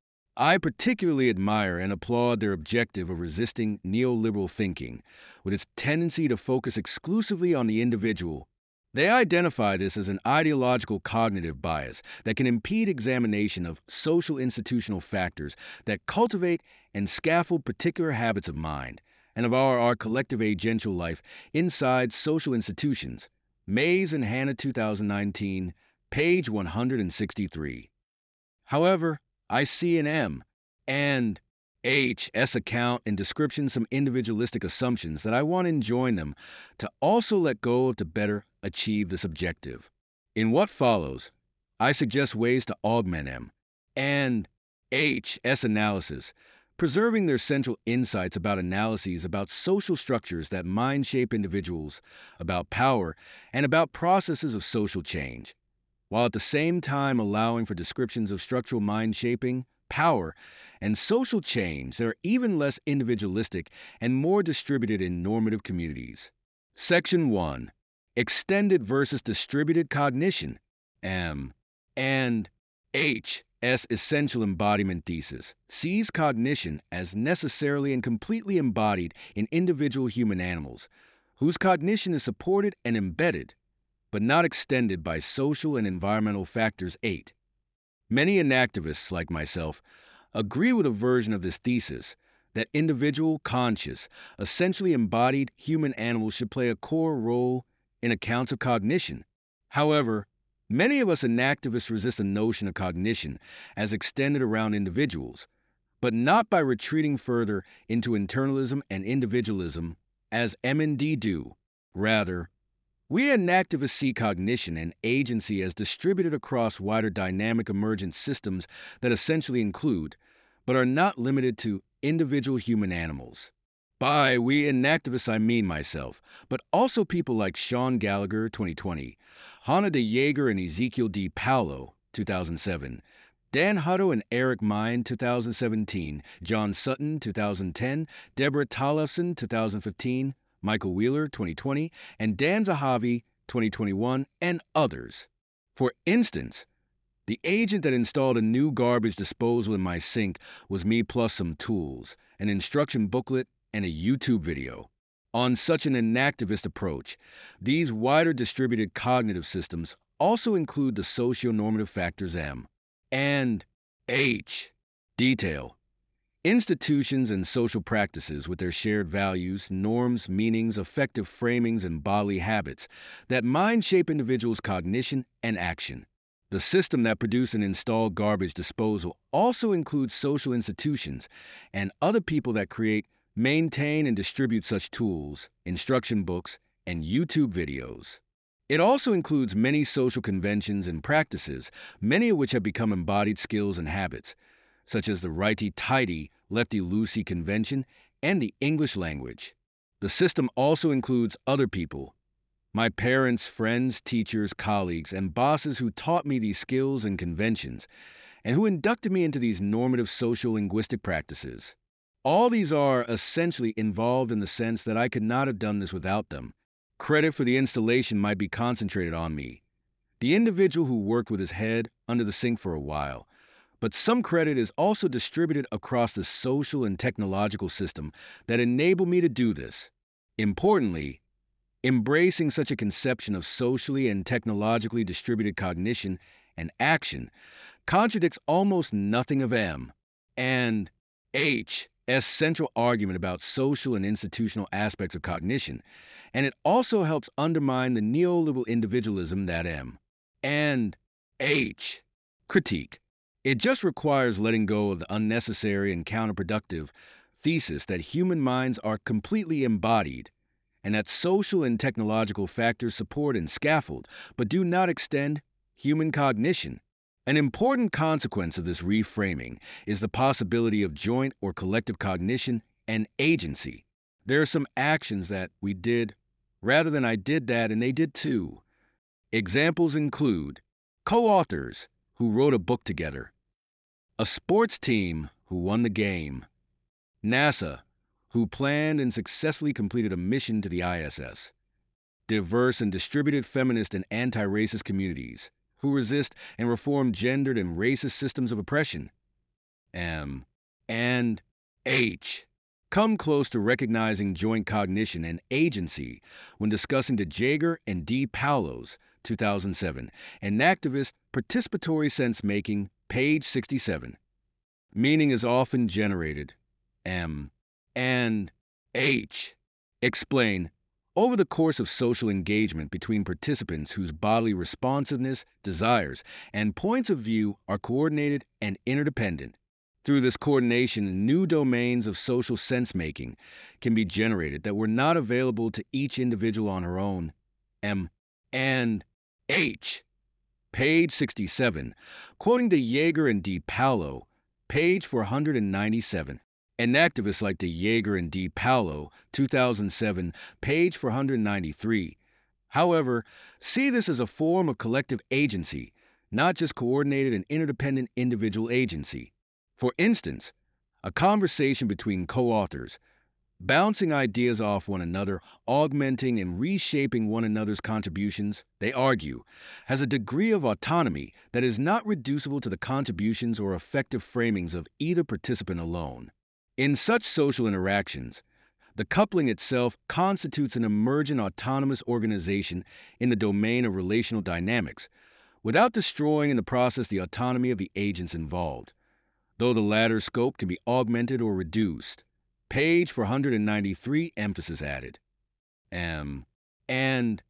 I particularly admire and applaud their objective of resisting neoliberal thinking, with its tendency to focus exclusively on the individual. They identify this as an ideological cognitive bias that can impede examination of social institutional factors that cultivate and scaffold particular habits of mind and of our, our collective agential life inside social institutions. Mays and Hanna, two thousand nineteen, page one hundred sixty-three. However, I see in M and H's account and description some individualistic assumptions that I want to enjoin them to also let go of to better achieve this objective. In what follows, I suggest ways to augment M and H's analysis, preserving their central insights about analyses about social structures that mind-shape individuals, about power, and about processes of social change, while at the same time allowing for descriptions of structural mind-shaping, power and social change that are even less individualistic and more distributed in normative communities. Section one. Extended versus distributed cognition. M. And H. S. Essential embodiment thesis sees cognition as necessarily and completely embodied in individual human animals, whose cognition is supported and embedded, but not extended by social and environmental factors. eight. Many enactivists, like myself, agree with a version of this thesis that individual, conscious, essentially embodied human animals should play a core role in accounts of cognition. However, many of us enactivists resist the notion of cognition as extended around individuals, but not by retreating further into internalism and individualism as M and D do. Rather, we enactivists see cognition and agency as distributed across wider dynamic emergent systems that essentially include, but are not limited to, individual human animals. By we enactivists I mean myself, but also people like Sean Gallagher, twenty twenty, Hannah de Jager and Ezekiel D. Paulo, two thousand seven, Dan Hutto and Eric Mine, two thousand seventeen, John Sutton, two thousand ten, Deborah Tollefson, two thousand fifteen, Michael Wheeler, twenty twenty, and Dan Zahavi, twenty twenty-one, and others. For instance, the agent that installed a new garbage disposal in my sink was me plus some tools, an instruction booklet, and a YouTube video. On such an enactivist approach, these wider distributed cognitive systems also include the socio-normative factors M and H. Detail. Institutions and social practices with their shared values, norms, meanings, affective framings, and bodily habits that mind shape individuals' cognition and action. The system that produced and installed garbage disposal also includes social institutions and other people that create, maintain, and distribute such tools, instruction books, and YouTube videos. It also includes many social conventions and practices, many of which have become embodied skills and habits, such as the righty-tighty, lefty-loosey convention and the English language. The system also includes other people, my parents, friends, teachers, colleagues, and bosses who taught me these skills and conventions, and who inducted me into these normative social linguistic practices. All these are essentially involved in the sense that I could not have done this without them. Credit for the installation might be concentrated on me, the individual who worked with his head under the sink for a while, but some credit is also distributed across the social and technological system that enabled me to do this. Importantly, embracing such a conception of socially and technologically distributed cognition and action contradicts almost nothing of M and H's central argument about social and institutional aspects of cognition, and it also helps undermine the neoliberal individualism that M and H critique. It just requires letting go of the unnecessary and counterproductive thesis that human minds are completely embodied, and that social and technological factors support and scaffold, but do not extend, human cognition. An important consequence of this reframing is the possibility of joint or collective cognition and agency. There are some actions that we did rather than I did that and they did too. Examples include co-authors who wrote a book together, a sports team who won the game, NASA, who planned and successfully completed a mission to the I S S, diverse and distributed feminist and anti-racist communities who resist and reform gendered and racist systems of oppression. M and H come close to recognizing joint cognition and agency when discussing the Jager and D. Paulo's two thousand seven Enactivist Participatory Sense-Making, page sixty-seven. Meaning is often generated. M and H explain over the course of social engagement between participants whose bodily responsiveness, desires, and points of view are coordinated and interdependent. Through this coordination, new domains of social sense-making can be generated that were not available to each individual on her own. M and H. Page sixty-seven, quoting de Jager and D. Paulo, page four hundred ninety-seven. Enactivists like de Jager and D. Paulo, two thousand seven, page four hundred ninety-three. However, see this as a form of collective agency, not just coordinated and interdependent individual agency. For instance, a conversation between co-authors, bouncing ideas off one another, augmenting and reshaping one another's contributions, they argue, has a degree of autonomy that is not reducible to the contributions or effective framings of either participant alone. In such social interactions, the coupling itself constitutes an emergent autonomous organization in the domain of relational dynamics, without destroying in the process the autonomy of the agents involved, though the latter's scope can be augmented or reduced. Page four hundred ninety-three, emphasis added. M and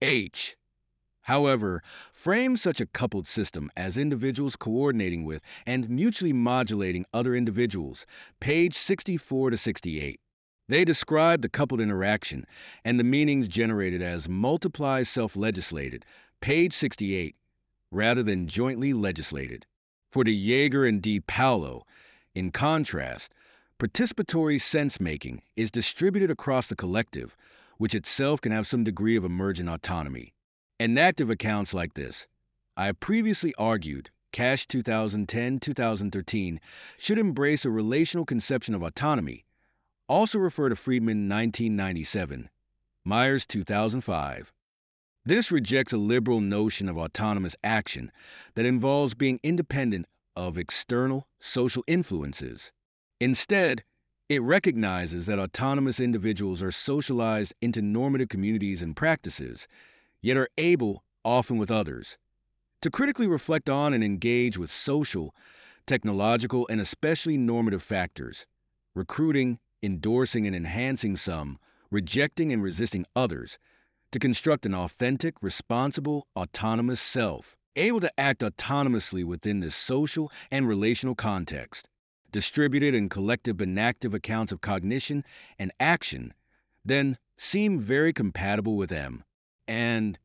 H, however, frame such a coupled system as individuals coordinating with and mutually modulating other individuals. Page sixty-four to sixty-eight. They describe the coupled interaction and the meanings generated as multiply self-legislated. Page sixty-eight, rather than jointly legislated. For de Jager and de Paulo, in contrast, participatory sense-making is distributed across the collective, which itself can have some degree of emergent autonomy. Enactive accounts like this, I have previously argued, Cash twenty ten to twenty thirteen, should embrace a relational conception of autonomy. Also refer to Friedman nineteen ninety-seven, Myers two thousand five. This rejects a liberal notion of autonomous action that involves being independent of external social influences. Instead, it recognizes that autonomous individuals are socialized into normative communities and practices, yet are able, often with others, to critically reflect on and engage with social, technological, and especially normative factors, recruiting, endorsing, and enhancing some, rejecting and resisting others, to construct an authentic, responsible, autonomous self, able to act autonomously within this social and relational context. Distributed and collective enactive accounts of cognition and action then seem very compatible with M and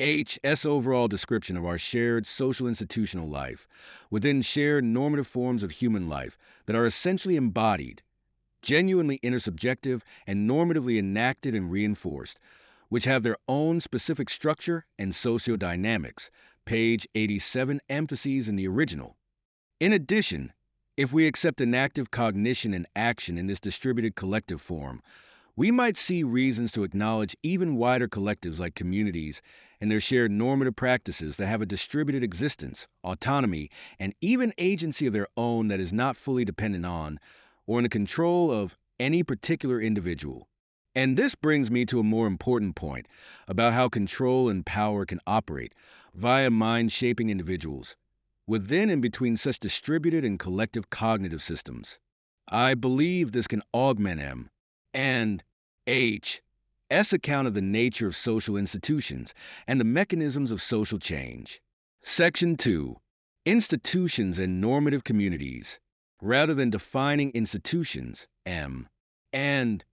H's overall description of our shared social institutional life within shared normative forms of human life that are essentially embodied, genuinely intersubjective, and normatively enacted and reinforced, which have their own specific structure and sociodynamics. Page eighty-seven, emphases in the original. In addition, if we accept enactive cognition and action in this distributed collective form, we might see reasons to acknowledge even wider collectives like communities and their shared normative practices that have a distributed existence, autonomy, and even agency of their own that is not fully dependent on or in the control of any particular individual. And this brings me to a more important point about how control and power can operate via mind-shaping individuals within and between such distributed and collective cognitive systems. I believe this can augment M and H's account of the nature of social institutions and the mechanisms of social change. Section two. Institutions and normative communities. Rather than defining institutions, M and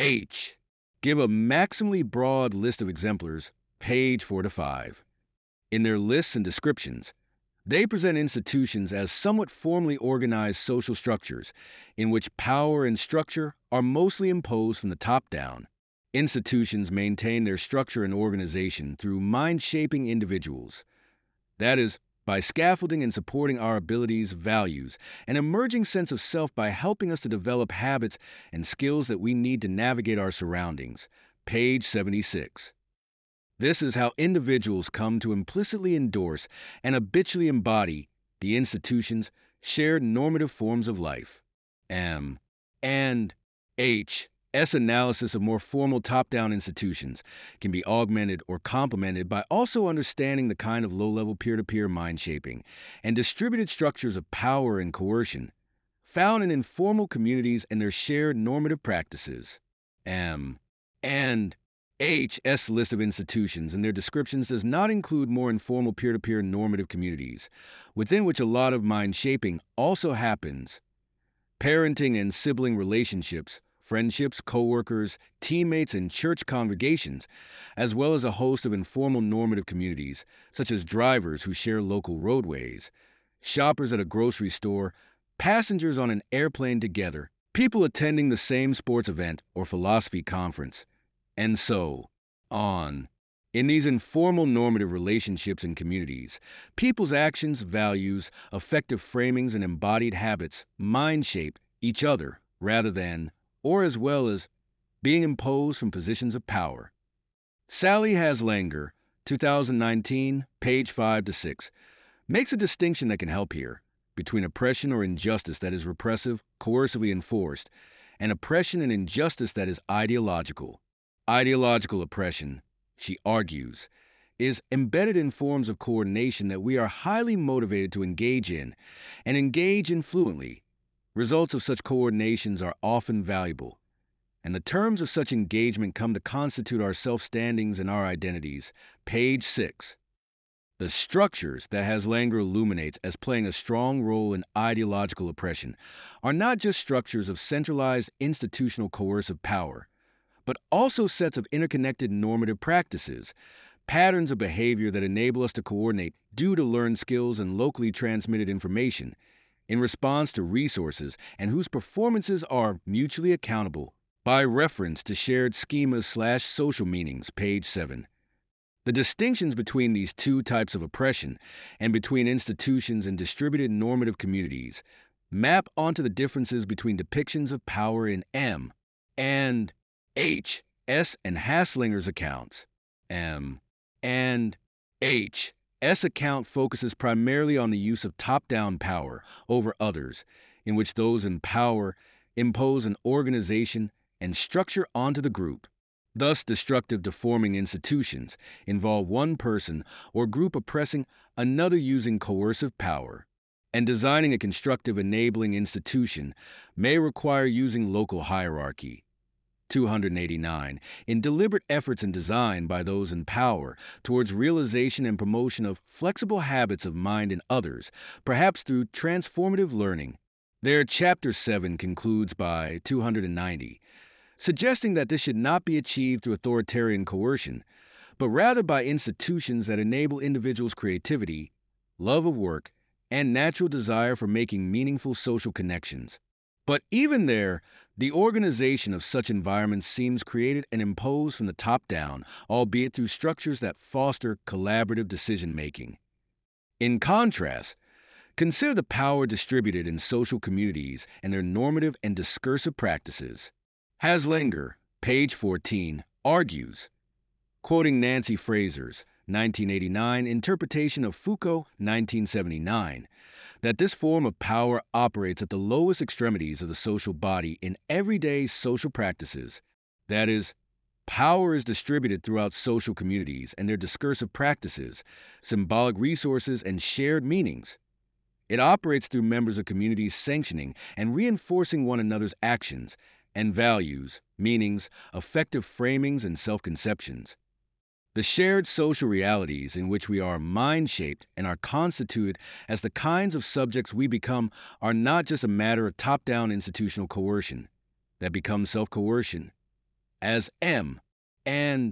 H give a maximally broad list of exemplars, page four to five. In their lists and descriptions, they present institutions as somewhat formally organized social structures in which power and structure are mostly imposed from the top down. Institutions maintain their structure and organization through mind-shaping individuals. That is, by scaffolding and supporting our abilities, values, and emerging sense of self by helping us to develop habits and skills that we need to navigate our surroundings. Page seventy-six. This is how individuals come to implicitly endorse and habitually embody the institution's shared normative forms of life. M and H's analysis of more formal top-down institutions can be augmented or complemented by also understanding the kind of low-level peer-to-peer mind-shaping and distributed structures of power and coercion found in informal communities and their shared normative practices. M and H's list of institutions and their descriptions does not include more informal peer-to-peer normative communities, within which a lot of mind-shaping also happens. Parenting and sibling relationships, friendships, co-workers, teammates, and church congregations, as well as a host of informal normative communities, such as drivers who share local roadways, shoppers at a grocery store, passengers on an airplane together, people attending the same sports event or philosophy conference, and so on. In these informal normative relationships and communities, people's actions, values, effective framings, and embodied habits mind shape each other rather than, or as well as, being imposed from positions of power. Sally Haslanger, two thousand nineteen, page five to six, makes a distinction that can help here between oppression or injustice that is repressive, coercively enforced, and oppression and injustice that is ideological. Ideological oppression, she argues, is embedded in forms of coordination that we are highly motivated to engage in and engage in fluently. Results of such coordinations are often valuable, and the terms of such engagement come to constitute our self-standings and our identities. Page six. The structures that Haslanger illuminates as playing a strong role in ideological oppression are not just structures of centralized institutional coercive power, but also sets of interconnected normative practices, patterns of behavior that enable us to coordinate due to learned skills and locally transmitted information in response to resources and whose performances are mutually accountable by reference to shared schemas slash social meanings. Page seven. The distinctions between these two types of oppression and between institutions and distributed normative communities map onto the differences between depictions of power in M and H, S, and Haslanger's accounts. M and H. S account focuses primarily on the use of top-down power over others, in which those in power impose an organization and structure onto the group. Thus, destructive deforming institutions involve one person or group oppressing another using coercive power, and designing a constructive enabling institution may require using local hierarchy. two hundred eighty-nine. In deliberate efforts and design by those in power towards realization and promotion of flexible habits of mind in others, perhaps through transformative learning. Their Chapter seven concludes by two hundred ninety, suggesting that this should not be achieved through authoritarian coercion, but rather by institutions that enable individuals' creativity, love of work, and natural desire for making meaningful social connections. But even there, the organization of such environments seems created and imposed from the top down, albeit through structures that foster collaborative decision-making. In contrast, consider the power distributed in social communities and their normative and discursive practices. Haslanger, page fourteen, argues, quoting Nancy Fraser's nineteen eighty-nine interpretation of Foucault, nineteen seventy-nine, that this form of power operates at the lowest extremities of the social body in everyday social practices. That is, power is distributed throughout social communities and their discursive practices, symbolic resources, and shared meanings. It operates through members of communities sanctioning and reinforcing one another's actions and values, meanings, effective framings, and self-conceptions. The shared social realities in which we are mind-shaped and are constituted as the kinds of subjects we become are not just a matter of top-down institutional coercion that becomes self-coercion. As M and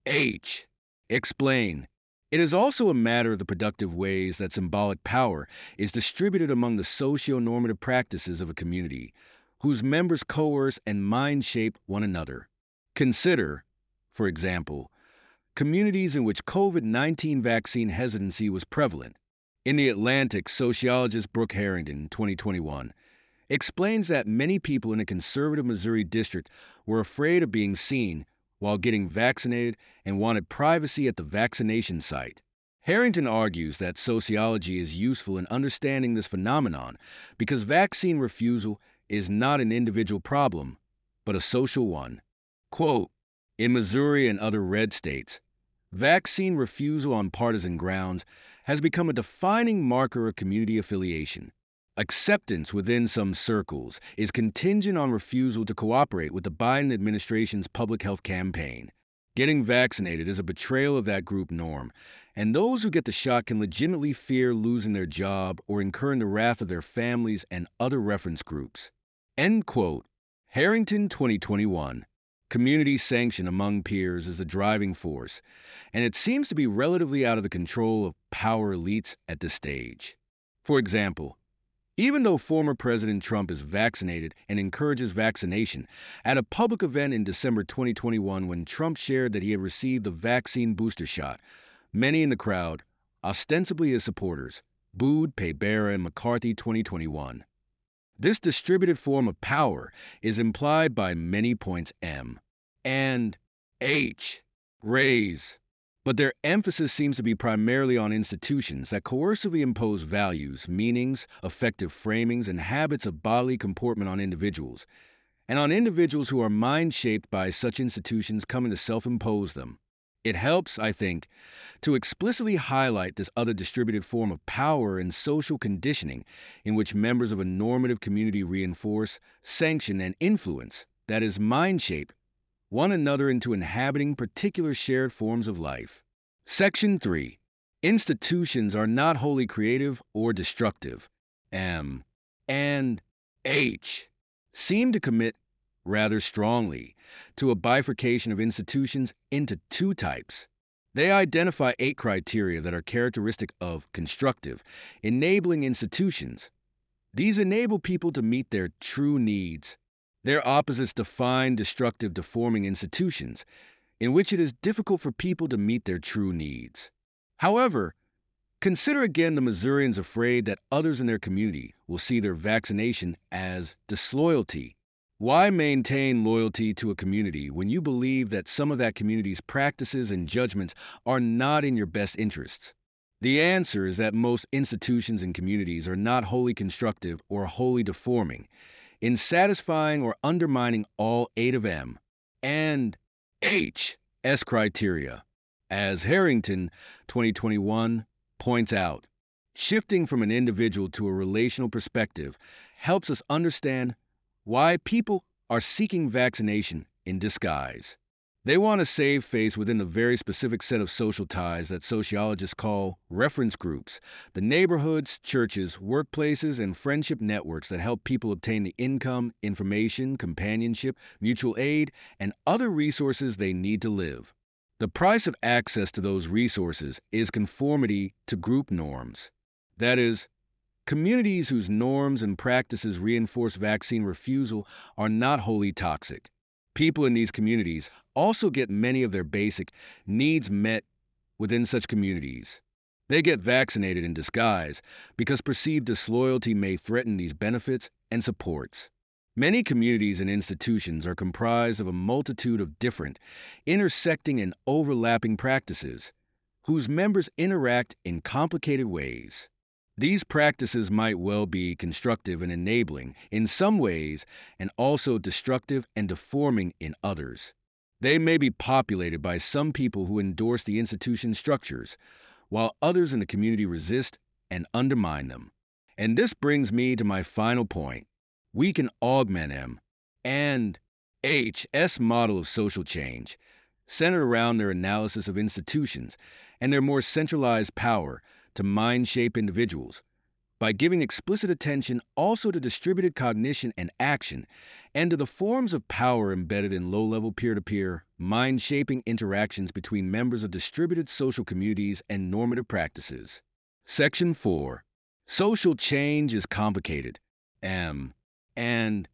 H explain, it is also a matter of the productive ways that symbolic power is distributed among the socio-normative practices of a community, whose members coerce and mind-shape one another. Consider, for example, communities in which COVID nineteen vaccine hesitancy was prevalent. In The Atlantic, sociologist Brooke Harrington, twenty twenty-one, explains that many people in a conservative Missouri district were afraid of being seen while getting vaccinated and wanted privacy at the vaccination site. Harrington argues that sociology is useful in understanding this phenomenon because vaccine refusal is not an individual problem, but a social one. Quote, in Missouri and other red states, vaccine refusal on partisan grounds has become a defining marker of community affiliation. Acceptance within some circles is contingent on refusal to cooperate with the Biden administration's public health campaign. Getting vaccinated is a betrayal of that group norm, and those who get the shot can legitimately fear losing their job or incurring the wrath of their families and other reference groups. End quote. Harrington, twenty twenty-one. Community sanction among peers is the driving force, and it seems to be relatively out of the control of power elites at this stage. For example, Even though former President Trump is vaccinated and encourages vaccination, at a public event in December twenty twenty-one when Trump shared that he had received the vaccine booster shot, many in the crowd, ostensibly his supporters, booed Pereira and McCarthy twenty twenty-one. This distributed form of power is implied by many points M and H, raise, but their emphasis seems to be primarily on institutions that coercively impose values, meanings, effective framings, and habits of bodily comportment on individuals, and on individuals who are mind-shaped by such institutions coming to self-impose them. It helps, I think, to explicitly highlight this other distributed form of power and social conditioning in which members of a normative community reinforce, sanction, and influence, that is, mind-shape, one another into inhabiting particular shared forms of life. Section three. Institutions are not wholly creative or destructive. M and H seem to commit rather strongly to a bifurcation of institutions into two types. They identify eight criteria that are characteristic of constructive, enabling institutions. These enable people to meet their true needs. Their opposites define destructive, deforming institutions, in which it is difficult for people to meet their true needs. However, consider again the Missourians afraid that others in their community will see their vaccination as disloyalty. Why maintain loyalty to a community when you believe that some of that community's practices and judgments are not in your best interests? The answer is that most institutions and communities are not wholly constructive or wholly deforming, in satisfying or undermining all eight of M and H S criteria. As Harrington, twenty twenty-one, points out, shifting from an individual to a relational perspective helps us understand why people are seeking vaccination in disguise. They want to save face within the very specific set of social ties that sociologists call reference groups, the neighborhoods, churches, workplaces, and friendship networks that help people obtain the income, information, companionship, mutual aid, and other resources they need to live. The price of access to those resources is conformity to group norms. That is, communities whose norms and practices reinforce vaccine refusal are not wholly toxic. People in these communities also get many of their basic needs met within such communities. They get vaccinated in disguise because perceived disloyalty may threaten these benefits and supports. Many communities and institutions are comprised of a multitude of different, intersecting and overlapping practices, whose members interact in complicated ways. These practices might well be constructive and enabling in some ways and also destructive and deforming in others. They may be populated by some people who endorse the institution's structures, while others in the community resist and undermine them. And this brings me to my final point. We can augment M and H S model of social change, centered around their analysis of institutions and their more centralized power to mind-shape individuals, by giving explicit attention also to distributed cognition and action, and to the forms of power embedded in low-level peer-to-peer, mind-shaping interactions between members of distributed social communities and normative practices. Section four. Social change is complicated. M and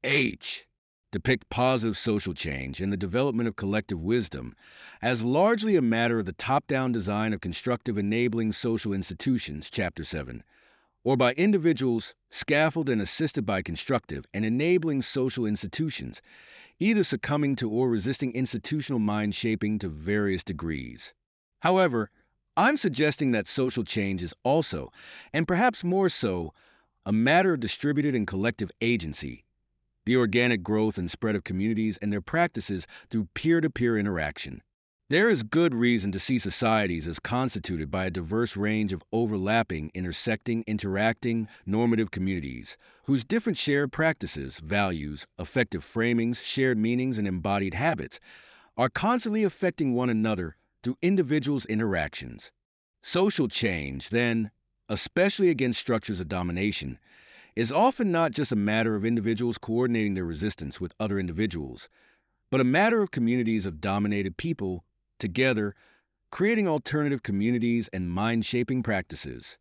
H depict positive social change and the development of collective wisdom as largely a matter of the top-down design of constructive enabling social institutions, Chapter seven, or by individuals scaffolded and assisted by constructive and enabling social institutions, either succumbing to or resisting institutional mind-shaping to various degrees. However, I'm suggesting that social change is also, and perhaps more so, a matter of distributed and collective agency, the organic growth and spread of communities and their practices through peer-to-peer interaction. There is good reason to see societies as constituted by a diverse range of overlapping, intersecting, interacting, normative communities, whose different shared practices, values, effective framings, shared meanings, and embodied habits are constantly affecting one another through individuals' interactions. Social change, then, especially against structures of domination, is often not just a matter of individuals coordinating their resistance with other individuals, but a matter of communities of dominated people together, creating alternative communities and mind-shaping practices.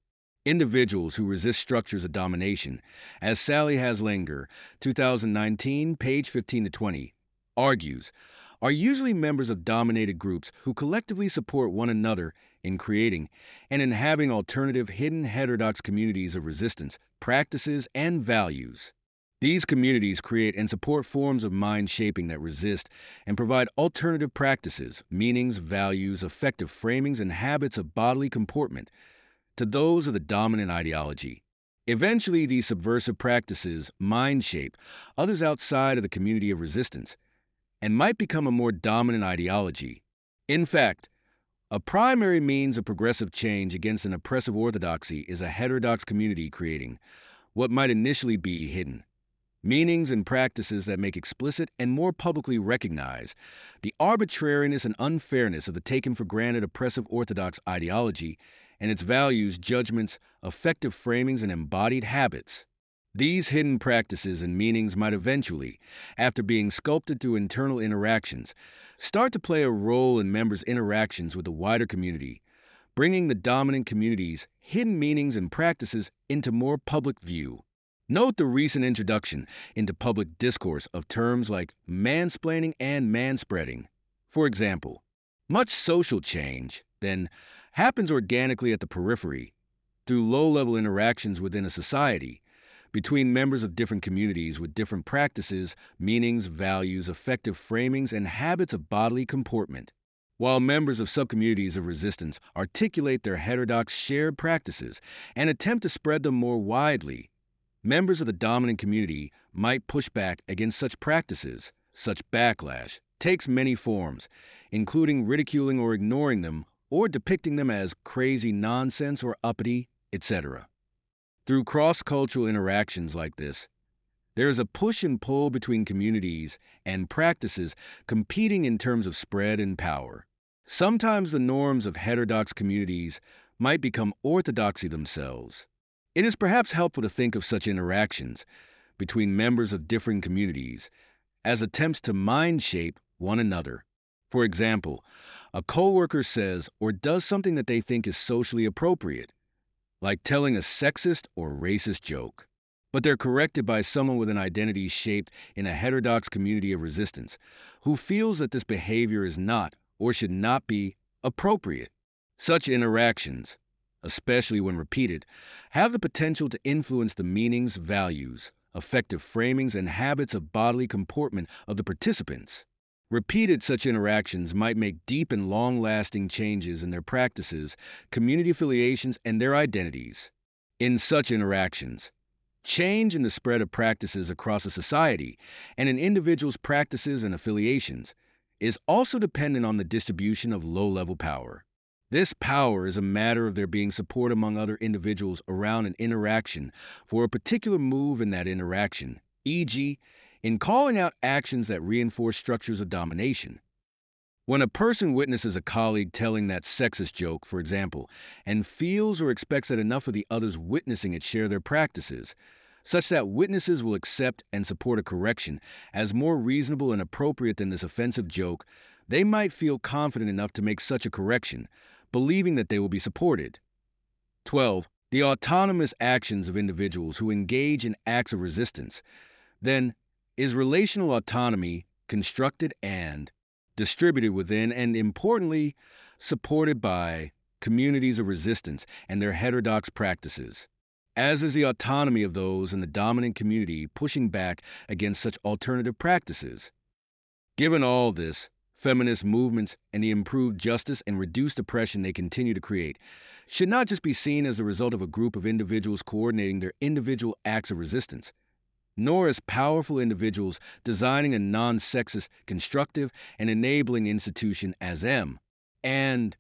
Individuals who resist structures of domination, as Sally Haslinger, two thousand nineteen, page fifteen to twenty, argues, are usually members of dominated groups who collectively support one another in creating and inhabiting alternative hidden heterodox communities of resistance, practices, and values. These communities create and support forms of mind shaping that resist and provide alternative practices, meanings, values, effective framings, and habits of bodily comportment to those of the dominant ideology. Eventually, these subversive practices mind shape others outside of the community of resistance and might become a more dominant ideology. In fact, a primary means of progressive change against an oppressive orthodoxy is a heterodox community creating what might initially be hidden meanings and practices that make explicit and more publicly recognize the arbitrariness and unfairness of the taken for granted oppressive orthodox ideology and its values, judgments, effective framings, and embodied habits. These hidden practices and meanings might eventually, after being sculpted through internal interactions, start to play a role in members' interactions with the wider community, bringing the dominant community's hidden meanings and practices into more public view. Note the recent introduction into public discourse of terms like mansplaining and manspreading. For example, much social change, then, happens organically at the periphery, through low-level interactions within a society, between members of different communities with different practices, meanings, values, effective framings, and habits of bodily comportment. While members of subcommunities of resistance articulate their heterodox shared practices and attempt to spread them more widely, members of the dominant community might push back against such practices. Such backlash takes many forms, including ridiculing or ignoring them, or depicting them as crazy nonsense or uppity, et cetera. Through cross-cultural interactions like this, there is a push and pull between communities and practices competing in terms of spread and power. Sometimes the norms of heterodox communities might become orthodoxy themselves. It is perhaps helpful to think of such interactions between members of different communities as attempts to mind shape one another. For example, a coworker says or does something that they think is socially appropriate, like telling a sexist or racist joke. But they're corrected by someone with an identity shaped in a heterodox community of resistance who feels that this behavior is not or should not be appropriate. Such interactions, especially when repeated, have the potential to influence the meanings, values, effective framings, and habits of bodily comportment of the participants. Repeated such interactions might make deep and long-lasting changes in their practices, community affiliations, and their identities. In such interactions, change in the spread of practices across a society and in individuals' practices and affiliations is also dependent on the distribution of low-level power. This power is a matter of there being support among other individuals around an interaction for a particular move in that interaction, for example, in calling out actions that reinforce structures of domination. When a person witnesses a colleague telling that sexist joke, for example, and feels or expects that enough of the others witnessing it share their practices, such that witnesses will accept and support a correction as more reasonable and appropriate than this offensive joke, they might feel confident enough to make such a correction, believing that they will be supported. twelve. The autonomous actions of individuals who engage in acts of resistance, then, is relational autonomy constructed and distributed within and, importantly, supported by communities of resistance and their heterodox practices, as is the autonomy of those in the dominant community pushing back against such alternative practices. Given all this, feminist movements and the improved justice and reduced oppression they continue to create should not just be seen as the result of a group of individuals coordinating their individual acts of resistance, nor as powerful individuals designing a non-sexist, constructive, and enabling institution as M and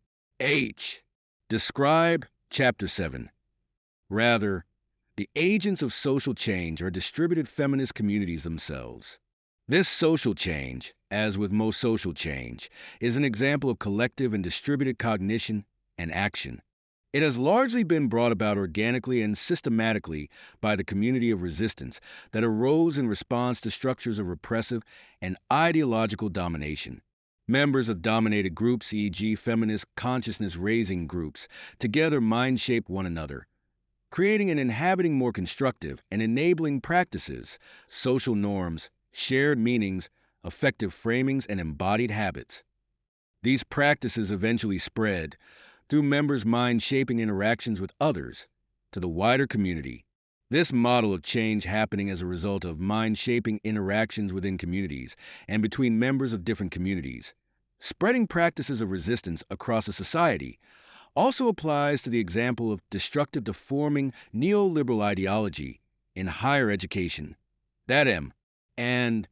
H. Describe Chapter seven. Rather, the agents of social change are distributed feminist communities themselves. This social change, as with most social change, is an example of collective and distributed cognition and action. It has largely been brought about organically and systematically by the community of resistance that arose in response to structures of repressive and ideological domination. Members of dominated groups, for example feminist consciousness-raising groups, together mind-shape one another, creating and inhabiting more constructive and enabling practices, social norms, shared meanings, effective framings, and embodied habits. These practices eventually spread through members' mind-shaping interactions with others to the wider community. This model of change happening as a result of mind-shaping interactions within communities and between members of different communities, spreading practices of resistance across a society, also applies to the example of destructive deforming neoliberal ideology in higher education. That M and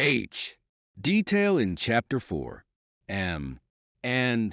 H. Detail in Chapter four. M and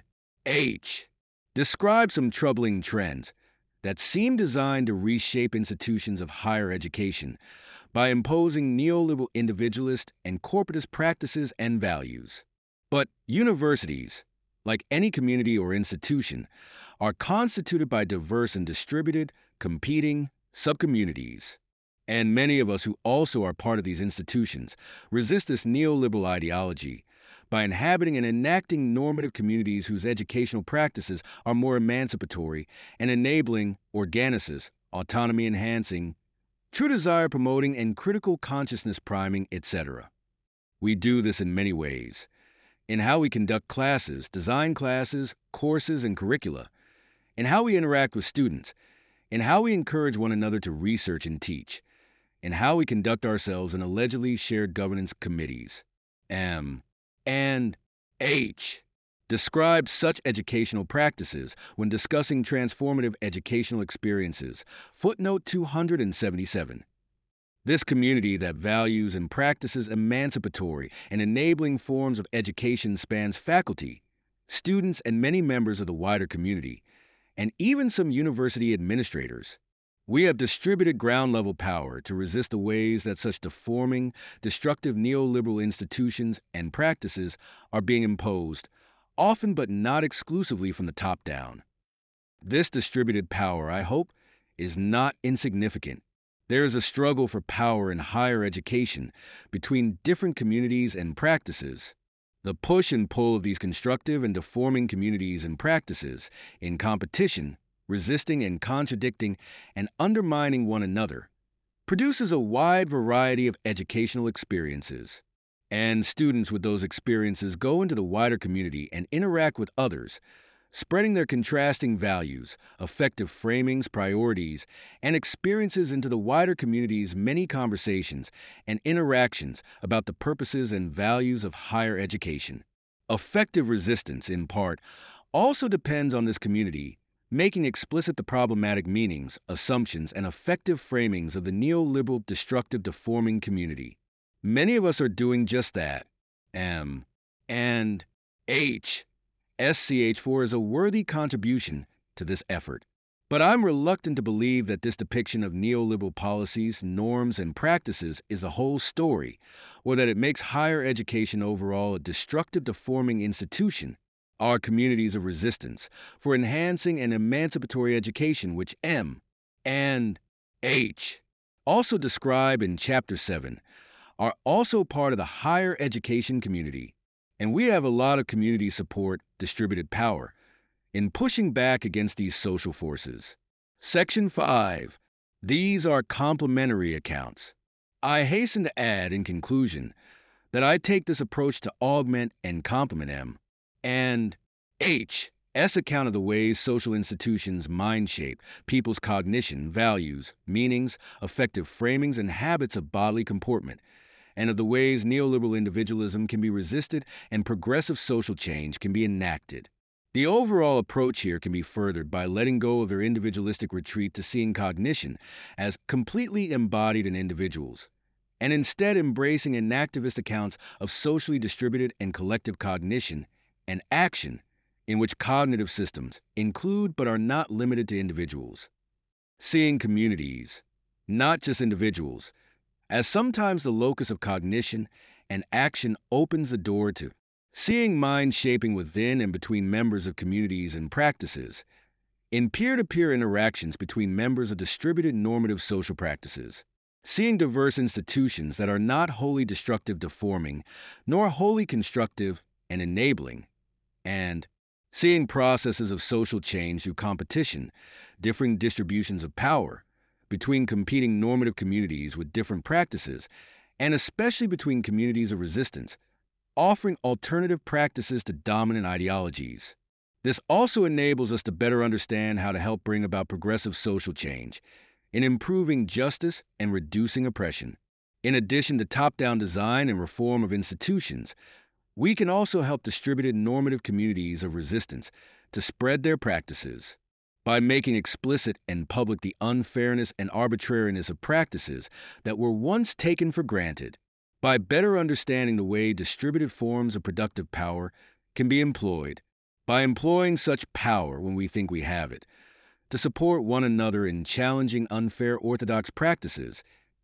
H. Describe some troubling trends that seem designed to reshape institutions of higher education by imposing neoliberal individualist and corporatist practices and values. But universities, like any community or institution, are constituted by diverse and distributed, competing subcommunities. And many of us who also are part of these institutions resist this neoliberal ideology by inhabiting and enacting normative communities whose educational practices are more emancipatory and enabling organesis, autonomy enhancing, true desire promoting, and critical consciousness priming, et cetera. We do this in many ways. In how we conduct classes, design classes, courses, and curricula, in how we interact with students, in how we encourage one another to research and teach, in how we conduct ourselves in allegedly shared governance committees. M and H. Describe such educational practices when discussing transformative educational experiences. Footnote two hundred seventy-seven. This community that values and practices emancipatory and enabling forms of education spans faculty, students, and many members of the wider community, and even some university administrators. We have distributed ground-level power to resist the ways that such deforming, destructive neoliberal institutions and practices are being imposed, often but not exclusively from the top down. This distributed power, I hope, is not insignificant. There is a struggle for power in higher education between different communities and practices. The push and pull of these constructive and deforming communities and practices in competition, resisting and contradicting and undermining one another, produces a wide variety of educational experiences. And students with those experiences go into the wider community and interact with others, spreading their contrasting values, effective framings, priorities, and experiences into the wider community's many conversations and interactions about the purposes and values of higher education. Effective resistance, in part, also depends on this community making explicit the problematic meanings, assumptions, and effective framings of the neoliberal, destructive, deforming community. Many of us are doing just that. M and H. S C H four is a worthy contribution to this effort. But I'm reluctant to believe that this depiction of neoliberal policies, norms, and practices is the whole story, or that it makes higher education overall a destructive, deforming institution. Our communities of resistance for enhancing an emancipatory education, which M and H also describe in Chapter seven, are also part of the higher education community. And we have a lot of community support, distributed power, in pushing back against these social forces. Section five. These are complementary accounts. I hasten to add, in conclusion, that I take this approach to augment and complement M and H. S account of the ways social institutions mind shape people's cognition, values, meanings, effective framings, and habits of bodily comportment, and of the ways neoliberal individualism can be resisted and progressive social change can be enacted. The overall approach here can be furthered by letting go of their individualistic retreat to seeing cognition as completely embodied in individuals, and instead embracing enactivist accounts of socially distributed and collective cognition and action in which cognitive systems include but are not limited to individuals. Seeing communities, not just individuals, as sometimes the locus of cognition and action opens the door to seeing mind shaping within and between members of communities and practices, in peer-to-peer interactions between members of distributed normative social practices, seeing diverse institutions that are not wholly destructive deforming, nor wholly constructive and enabling, and Seeing processes of social change through competition, differing distributions of power, between competing normative communities with different practices, and especially between communities of resistance, offering alternative practices to dominant ideologies. This also enables us to better understand how to help bring about progressive social change in improving justice and reducing oppression. In addition to top-down design and reform of institutions, we can also help distributed normative communities of resistance to spread their practices. By making explicit and public the unfairness and arbitrariness of practices that were once taken for granted, by better understanding the way distributed forms of productive power can be employed, by employing such power when we think we have it, to support one another in challenging unfair orthodox practices,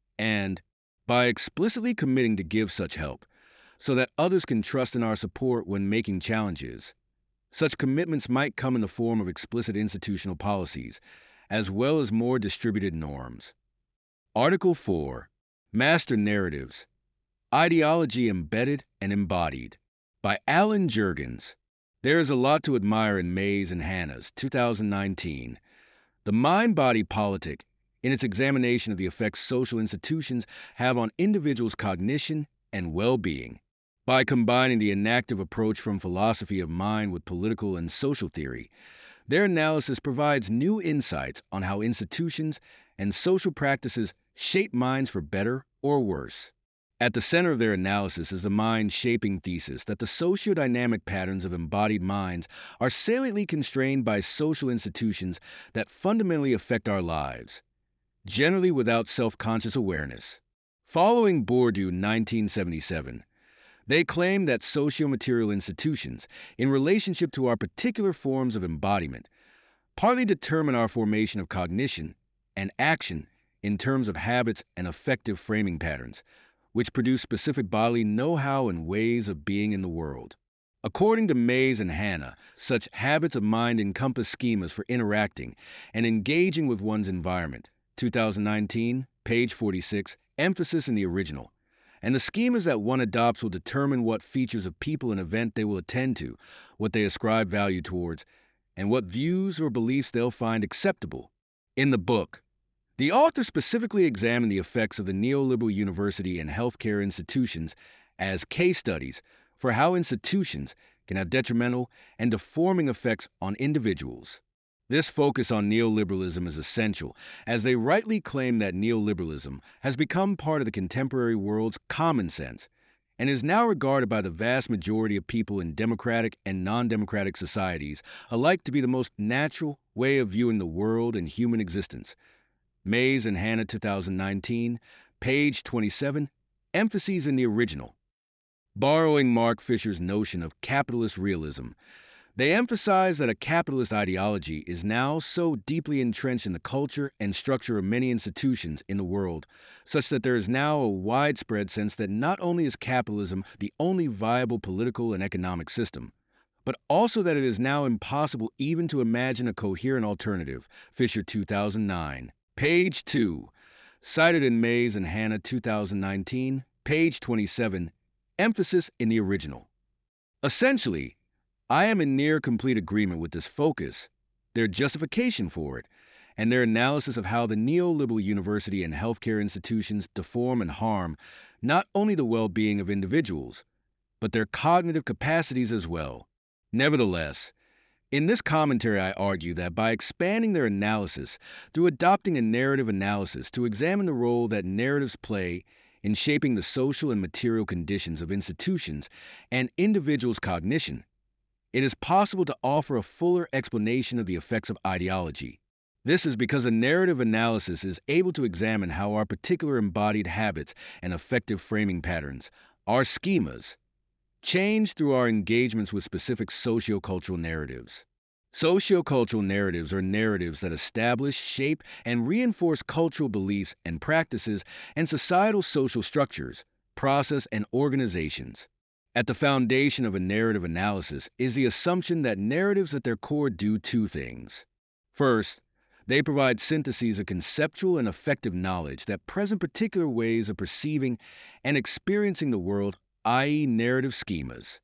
and by explicitly committing to give such help so that others can trust in our support when making challenges. Such commitments might come in the form of explicit institutional policies, as well as more distributed norms. Article four. Master Narratives. Ideology Embedded and Embodied. By Alan Jurgens. There is a lot to admire in Mays and Hanna's two thousand nineteen. The Mind-Body Politic, in its examination of the effects social institutions have on individuals' cognition and well-being. By combining the enactive approach from philosophy of mind with political and social theory, their analysis provides new insights on how institutions and social practices shape minds for better or worse. At the center of their analysis is the mind-shaping thesis that the sociodynamic patterns of embodied minds are saliently constrained by social institutions that fundamentally affect our lives, generally without self-conscious awareness. Following Bourdieu nineteen seventy-seven, they claim that socio-material institutions, in relationship to our particular forms of embodiment, partly determine our formation of cognition and action in terms of habits and affective framing patterns, which produce specific bodily know-how and ways of being in the world. According to Mays and Hanna, such habits of mind encompass schemas for interacting and engaging with one's environment. two thousand nineteen, page forty-six, emphasis in the original. And the schemas that one adopts will determine what features of people and event they will attend to, what they ascribe value towards, and what views or beliefs they'll find acceptable. In the book, the author specifically examined the effects of the neoliberal university and healthcare institutions as case studies for how institutions can have detrimental and deforming effects on individuals. This focus on neoliberalism is essential, as they rightly claim that neoliberalism has become part of the contemporary world's common sense and is now regarded by the vast majority of people in democratic and non-democratic societies alike to be the most natural way of viewing the world and human existence. Mays and Hanna, two thousand nineteen, page twenty-seven, emphases in the original. Borrowing Mark Fisher's notion of capitalist realism, they emphasize that a capitalist ideology is now so deeply entrenched in the culture and structure of many institutions in the world, such that there is now a widespread sense that not only is capitalism the only viable political and economic system, but also that it is now impossible even to imagine a coherent alternative. Fisher, two thousand nine. Page two. Cited in Mays and Hanna, two thousand nineteen, page twenty-seven, emphasis in the original. Essentially, I am in near complete agreement with this focus, their justification for it, and their analysis of how the neoliberal university and healthcare institutions deform and harm not only the well-being of individuals, but their cognitive capacities as well. Nevertheless, in this commentary I argue that by expanding their analysis through adopting a narrative analysis to examine the role that narratives play in shaping the social and material conditions of institutions and individuals' cognition, it is possible to offer a fuller explanation of the effects of ideology. This is because a narrative analysis is able to examine how our particular embodied habits and affective framing patterns, our schemas, change through our engagements with specific sociocultural narratives. Sociocultural narratives are narratives that establish, shape, and reinforce cultural beliefs and practices and societal social structures, process, and organizations. At the foundation of a narrative analysis is the assumption that narratives at their core do two things. First, they provide syntheses of conceptual and affective knowledge that present particular ways of perceiving and experiencing the world, that is narrative schemas.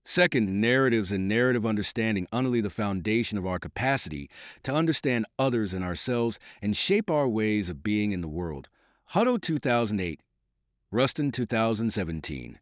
Second, narratives and narrative understanding underlay the foundation of our capacity to understand others and ourselves and shape our ways of being in the world. Hutto two thousand eight, Rustin two thousand seventeen.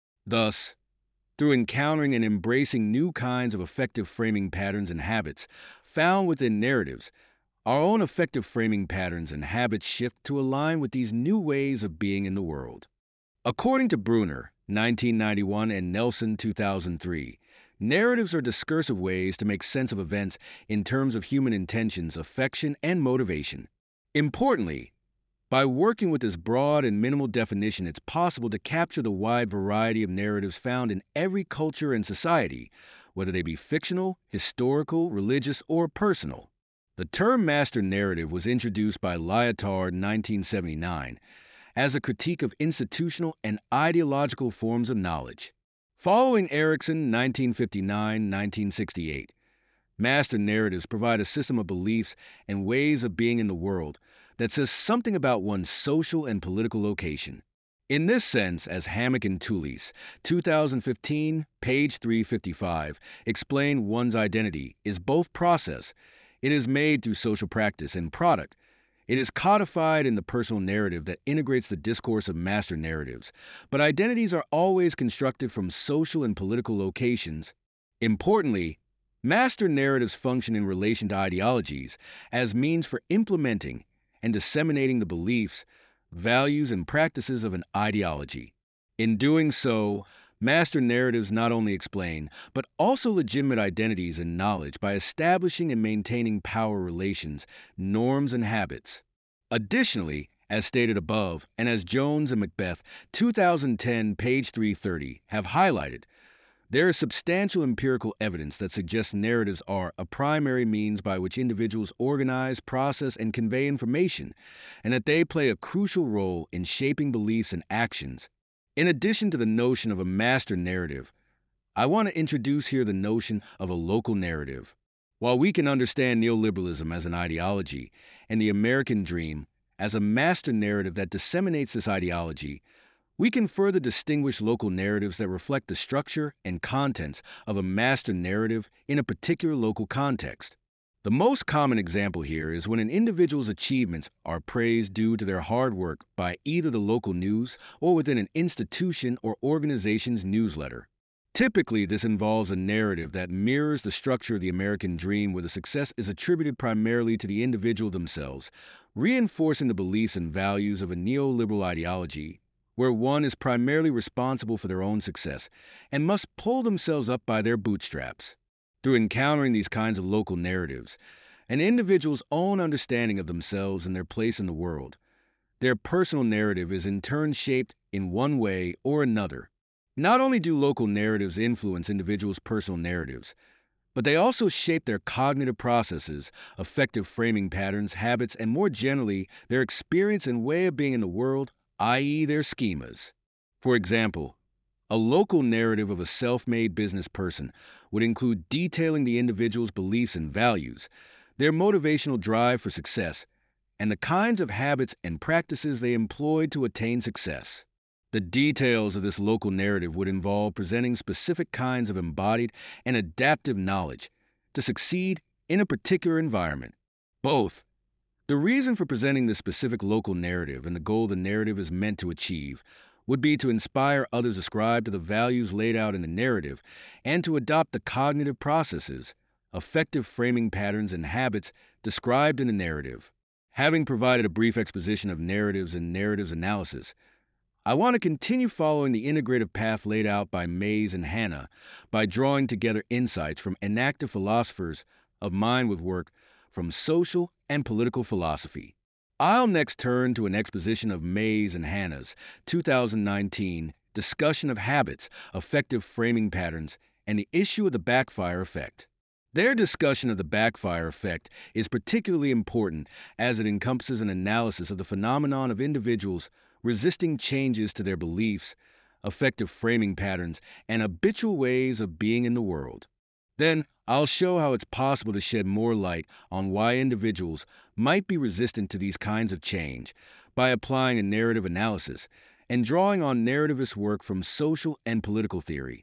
Thus, through encountering and embracing new kinds of effective framing patterns and habits found within narratives, our own effective framing patterns and habits shift to align with these new ways of being in the world. According to Bruner, nineteen ninety-one, and Nelson, two thousand three, narratives are discursive ways to make sense of events in terms of human intentions, affection, and motivation. Importantly, by working with this broad and minimal definition, it's possible to capture the wide variety of narratives found in every culture and society, whether they be fictional, historical, religious, or personal. The term master narrative was introduced by Lyotard in nineteen seventy-nine as a critique of institutional and ideological forms of knowledge. Following Erickson, nineteen fifty-nine to nineteen sixty-eight, master narratives provide a system of beliefs and ways of being in the world that says something about one's social and political location. In this sense, as Hammack and Toulis, two thousand fifteen, page three fifty-five, explain, one's identity is both process. It is made through social practice and product. It is codified in the personal narrative that integrates the discourse of master narratives, but identities are always constructed from social and political locations. Importantly, master narratives function in relation to ideologies as means for implementing and disseminating the beliefs, values, and practices of an ideology. In doing so, master narratives not only explain, but also legitimate identities and knowledge by establishing and maintaining power relations, norms, and habits. Additionally, as stated above, and as Jones and Macbeth, two thousand ten, page three thirty, have highlighted, there is substantial empirical evidence that suggests narratives are a primary means by which individuals organize, process, and convey information, and that they play a crucial role in shaping beliefs and actions. In addition to the notion of a master narrative, I want to introduce here the notion of a local narrative. While we can understand neoliberalism as an ideology and the American dream as a master narrative that disseminates this ideology, we can further distinguish local narratives that reflect the structure and contents of a master narrative in a particular local context. The most common example here is when an individual's achievements are praised due to their hard work by either the local news or within an institution or organization's newsletter. Typically, this involves a narrative that mirrors the structure of the American dream, where the success is attributed primarily to the individual themselves, reinforcing the beliefs and values of a neoliberal ideology, where one is primarily responsible for their own success and must pull themselves up by their bootstraps. Through encountering these kinds of local narratives, an individual's own understanding of themselves and their place in the world, their personal narrative is in turn shaped in one way or another. Not only do local narratives influence individuals' personal narratives, but they also shape their cognitive processes, effective framing patterns, habits, and more generally, their experience and way of being in the world, that is their schemas. For example, a local narrative of a self-made business person would include detailing the individual's beliefs and values, their motivational drive for success, and the kinds of habits and practices they employ to attain success. The details of this local narrative would involve presenting specific kinds of embodied and adaptive knowledge to succeed in a particular environment. Both the reason for presenting this specific local narrative and the goal the narrative is meant to achieve would be to inspire others to ascribe to the values laid out in the narrative and to adopt the cognitive processes, effective framing patterns, and habits described in the narrative. Having provided a brief exposition of narratives and narratives analysis, I want to continue following the integrative path laid out by Mays and Hanna by drawing together insights from inactive philosophers of mind with work from social and political philosophy. I'll next turn to an exposition of Mays and Hanna's two thousand nineteen discussion of habits, effective framing patterns, and the issue of the backfire effect. Their discussion of the backfire effect is particularly important as it encompasses an analysis of the phenomenon of individuals resisting changes to their beliefs, effective framing patterns, and habitual ways of being in the world. Then, I'll show how it's possible to shed more light on why individuals might be resistant to these kinds of change by applying a narrative analysis and drawing on narrativist work from social and political theory.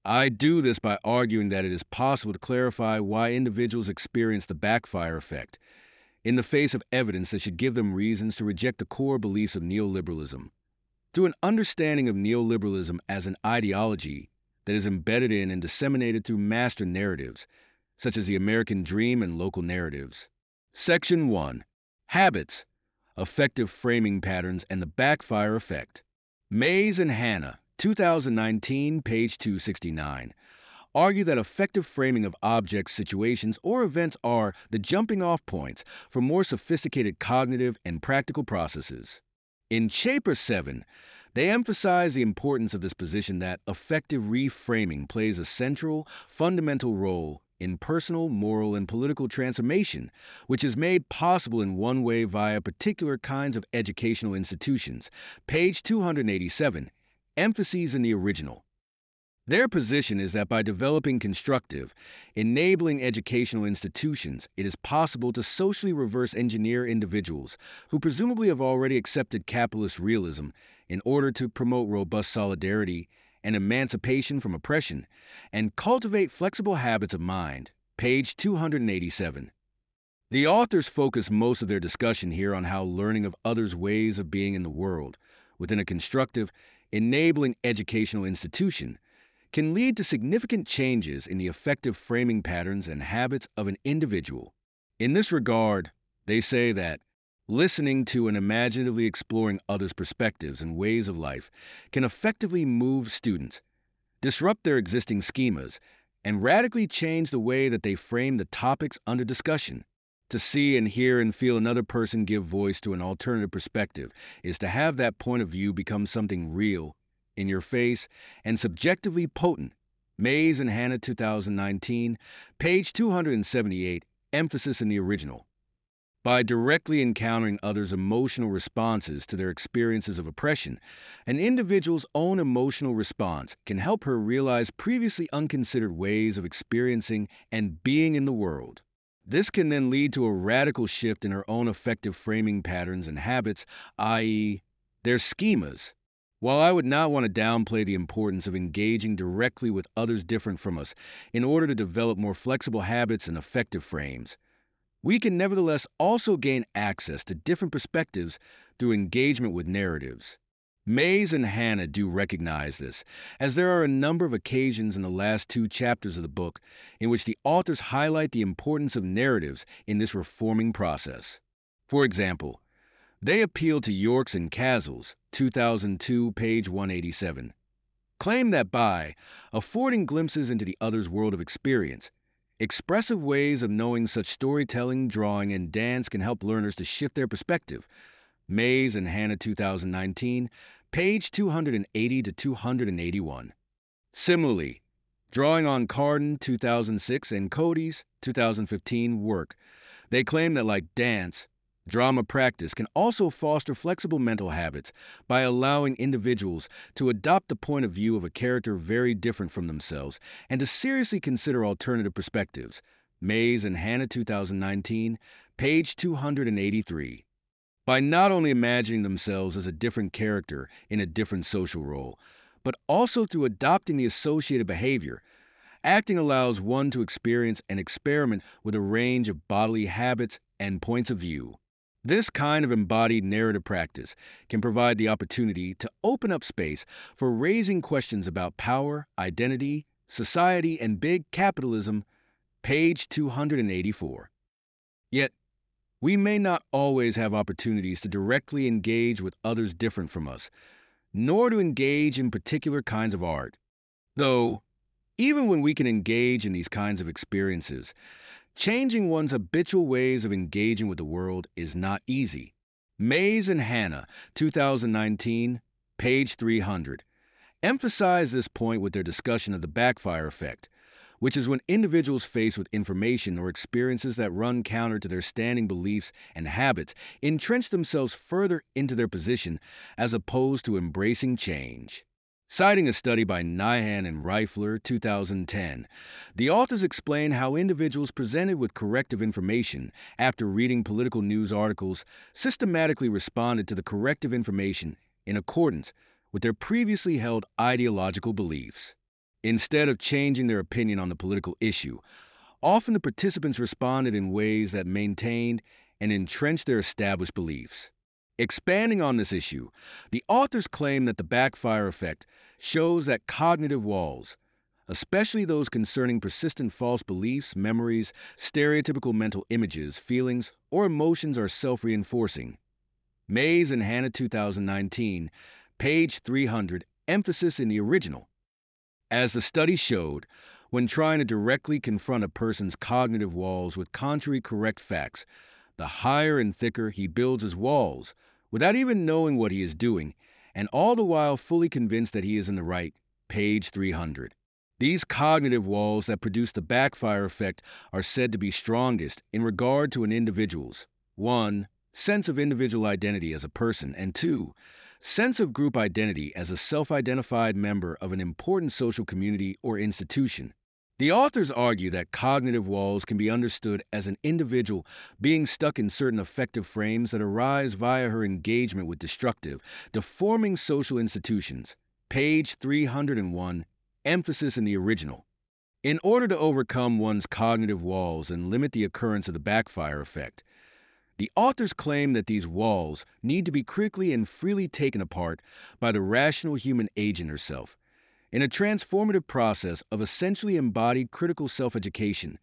I do this by arguing that it is possible to clarify why individuals experience the backfire effect in the face of evidence that should give them reasons to reject the core beliefs of neoliberalism. Through an understanding of neoliberalism as an ideology that is embedded in and disseminated through master narratives, such as the American dream and local narratives. Section one. Habits, Effective Framing Patterns, and the Backfire Effect. Mays and Hanna, two thousand nineteen, page two sixty-nine, argue that effective framing of objects, situations, or events are the jumping-off points for more sophisticated cognitive and practical processes. In Chapter seven, they emphasize the importance of this position that effective reframing plays a central, fundamental role in personal, moral, and political transformation, which is made possible in one way via particular kinds of educational institutions. Page two eighty-seven, emphases in the original. Their position is that by developing constructive, enabling educational institutions, it is possible to socially reverse engineer individuals who presumably have already accepted capitalist realism in order to promote robust solidarity and emancipation from oppression, and cultivate flexible habits of mind. Page two eighty-seven. The authors focus most of their discussion here on how learning of others' ways of being in the world, within a constructive, enabling educational institution, can lead to significant changes in the effective framing patterns and habits of an individual. In this regard, they say that listening to and imaginatively exploring others' perspectives and ways of life can effectively move students, disrupt their existing schemas, and radically change the way that they frame the topics under discussion. To see and hear and feel another person give voice to an alternative perspective is to have that point of view become something real, in your face, and subjectively potent. Mays and Hanna, two thousand nineteen, page two seventy-eight, emphasis in the original. By directly encountering others' emotional responses to their experiences of oppression, an individual's own emotional response can help her realize previously unconsidered ways of experiencing and being in the world. This can then lead to a radical shift in her own effective framing patterns and habits, that is, their schemas. While I would not want to downplay the importance of engaging directly with others different from us in order to develop more flexible habits and effective frames, we can nevertheless also gain access to different perspectives through engagement with narratives. Mays and Hanna do recognize this, as there are a number of occasions in the last two chapters of the book in which the authors highlight the importance of narratives in this reforming process. For example, they appeal to Yorks and Cazles, two thousand two, page one eighty-seven, claim that by affording glimpses into the other's world of experience, expressive ways of knowing such storytelling, drawing, and dance can help learners to shift their perspective. Mays and Hanna, two thousand nineteen, page two eighty to two eighty-one. Similarly, drawing on Carden, two thousand six, and Cody's, two thousand fifteen work, they claim that like dance, drama practice can also foster flexible mental habits by allowing individuals to adopt the point of view of a character very different from themselves and to seriously consider alternative perspectives. Mays and Hanna, two thousand nineteen, page two eighty-three. By not only imagining themselves as a different character in a different social role, but also through adopting the associated behavior, acting allows one to experience and experiment with a range of bodily habits and points of view. This kind of embodied narrative practice can provide the opportunity to open up space for raising questions about power, identity, society, and big capitalism. Page two eighty-four. Yet, we may not always have opportunities to directly engage with others different from us, nor to engage in particular kinds of art. Though, even when we can engage in these kinds of experiences, changing one's habitual ways of engaging with the world is not easy. Mays and Hanna, two thousand nineteen, page three hundred, emphasize this point with their discussion of the backfire effect, which is when individuals faced with information or experiences that run counter to their standing beliefs and habits entrench themselves further into their position as opposed to embracing change. Citing a study by Nyhan and Reifler, two thousand ten, the authors explain how individuals presented with corrective information after reading political news articles systematically responded to the corrective information in accordance with their previously held ideological beliefs. Instead of changing their opinion on the political issue, often the participants responded in ways that maintained and entrenched their established beliefs. Expanding on this issue, the authors claim that the backfire effect shows that cognitive walls, especially those concerning persistent false beliefs, memories, stereotypical mental images, feelings, or emotions, are self-reinforcing. Mays and Hanna, two thousand nineteen, page three hundred, emphasis in the original. As the study showed, when trying to directly confront a person's cognitive walls with contrary correct facts, the higher and thicker he builds his walls, without even knowing what he is doing, and all the while fully convinced that he is in the right, page three hundred. These cognitive walls that produce the backfire effect are said to be strongest in regard to an individual's one. Sense of individual identity as a person, and two. Sense of group identity as a self-identified member of an important social community or institution. The authors argue that cognitive walls can be understood as an individual being stuck in certain affective frames that arise via her engagement with destructive, deforming social institutions. Page three hundred one, emphasis in the original. In order to overcome one's cognitive walls and limit the occurrence of the backfire effect, the authors claim that these walls need to be critically and freely taken apart by the rational human agent herself, in a transformative process of essentially embodied critical self-education.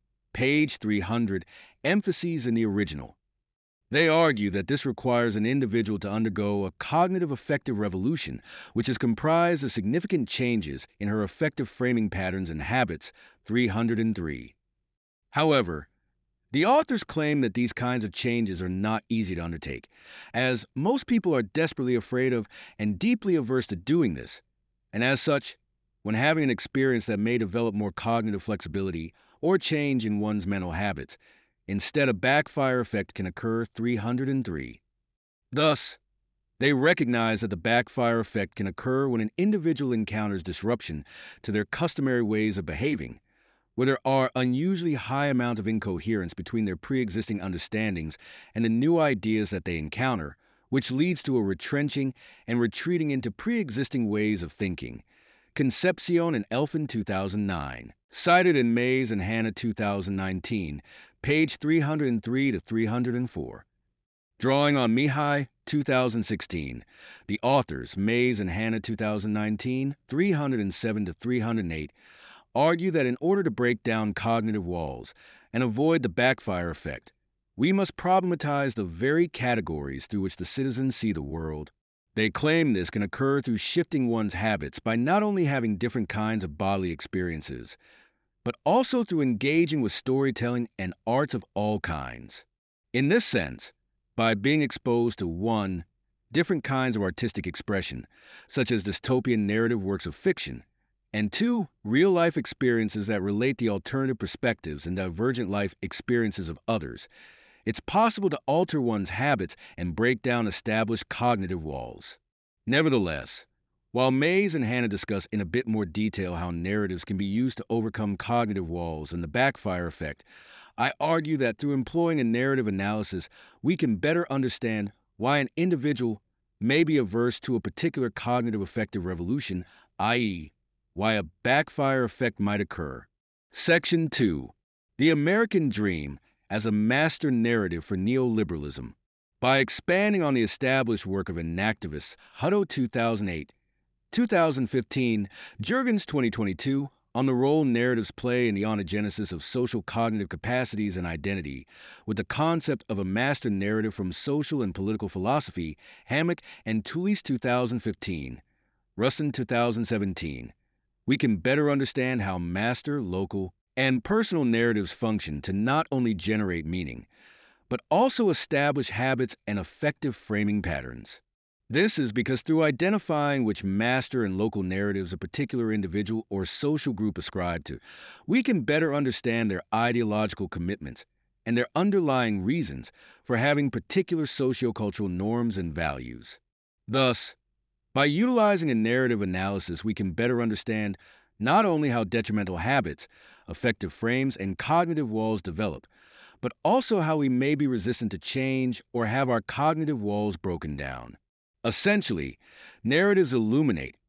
Page three hundred, emphases in the original. They argue that this requires an individual to undergo a cognitive affective revolution, which is comprised of significant changes in her affective framing patterns and habits. three hundred three. However, the authors claim that these kinds of changes are not easy to undertake, as most people are desperately afraid of and deeply averse to doing this, and as such, when having an experience that may develop more cognitive flexibility or change in one's mental habits, instead a backfire effect can occur. three hundred three. Thus, they recognize that the backfire effect can occur when an individual encounters disruption to their customary ways of behaving, where there are unusually high amount of incoherence between their pre-existing understandings and the new ideas that they encounter, which leads to a retrenching and retreating into pre-existing ways of thinking. Concepcion and Elfin, two thousand nine. Cited in Mays and Hanna, two thousand nineteen, page three hundred three to three hundred four. Drawing on Mihai, two thousand sixteen. The authors, Mays and Hanna, two thousand nineteen, three hundred seven to three hundred eight, argue that in order to break down cognitive walls and avoid the backfire effect, we must problematize the very categories through which the citizens see the world. They claim this can occur through shifting one's habits by not only having different kinds of bodily experiences, but also through engaging with storytelling and arts of all kinds. In this sense, by being exposed to one, different kinds of artistic expression, such as dystopian narrative works of fiction, and two, real-life experiences that relate the alternative perspectives and divergent life experiences of others, it's possible to alter one's habits and break down established cognitive walls. Nevertheless, while Mays and Hanna discuss in a bit more detail how narratives can be used to overcome cognitive walls and the backfire effect, I argue that through employing a narrative analysis, we can better understand why an individual may be averse to a particular cognitive affective revolution, that is, why a backfire effect might occur. Section two. The American Dream as a Master Narrative for Neoliberalism. By expanding on the established work of enactivists Hutto, two thousand eight, two thousand fifteen, Juergens, twenty twenty-two, on the role narratives play in the ontogenesis of social cognitive capacities and identity, with the concept of a master narrative from social and political philosophy, Hammack and Toulis, two thousand fifteen, Rustin, two thousand seventeen. We can better understand how master, local, and personal narratives function to not only generate meaning, but also establish habits and effective framing patterns. This is because through identifying which master and local narratives a particular individual or social group ascribe to, we can better understand their ideological commitments and their underlying reasons for having particular sociocultural norms and values. Thus, by utilizing a narrative analysis, we can better understand not only how detrimental habits, affective frames, and cognitive walls develop, but also how we may be resistant to change or have our cognitive walls broken down. Essentially, narratives illuminate,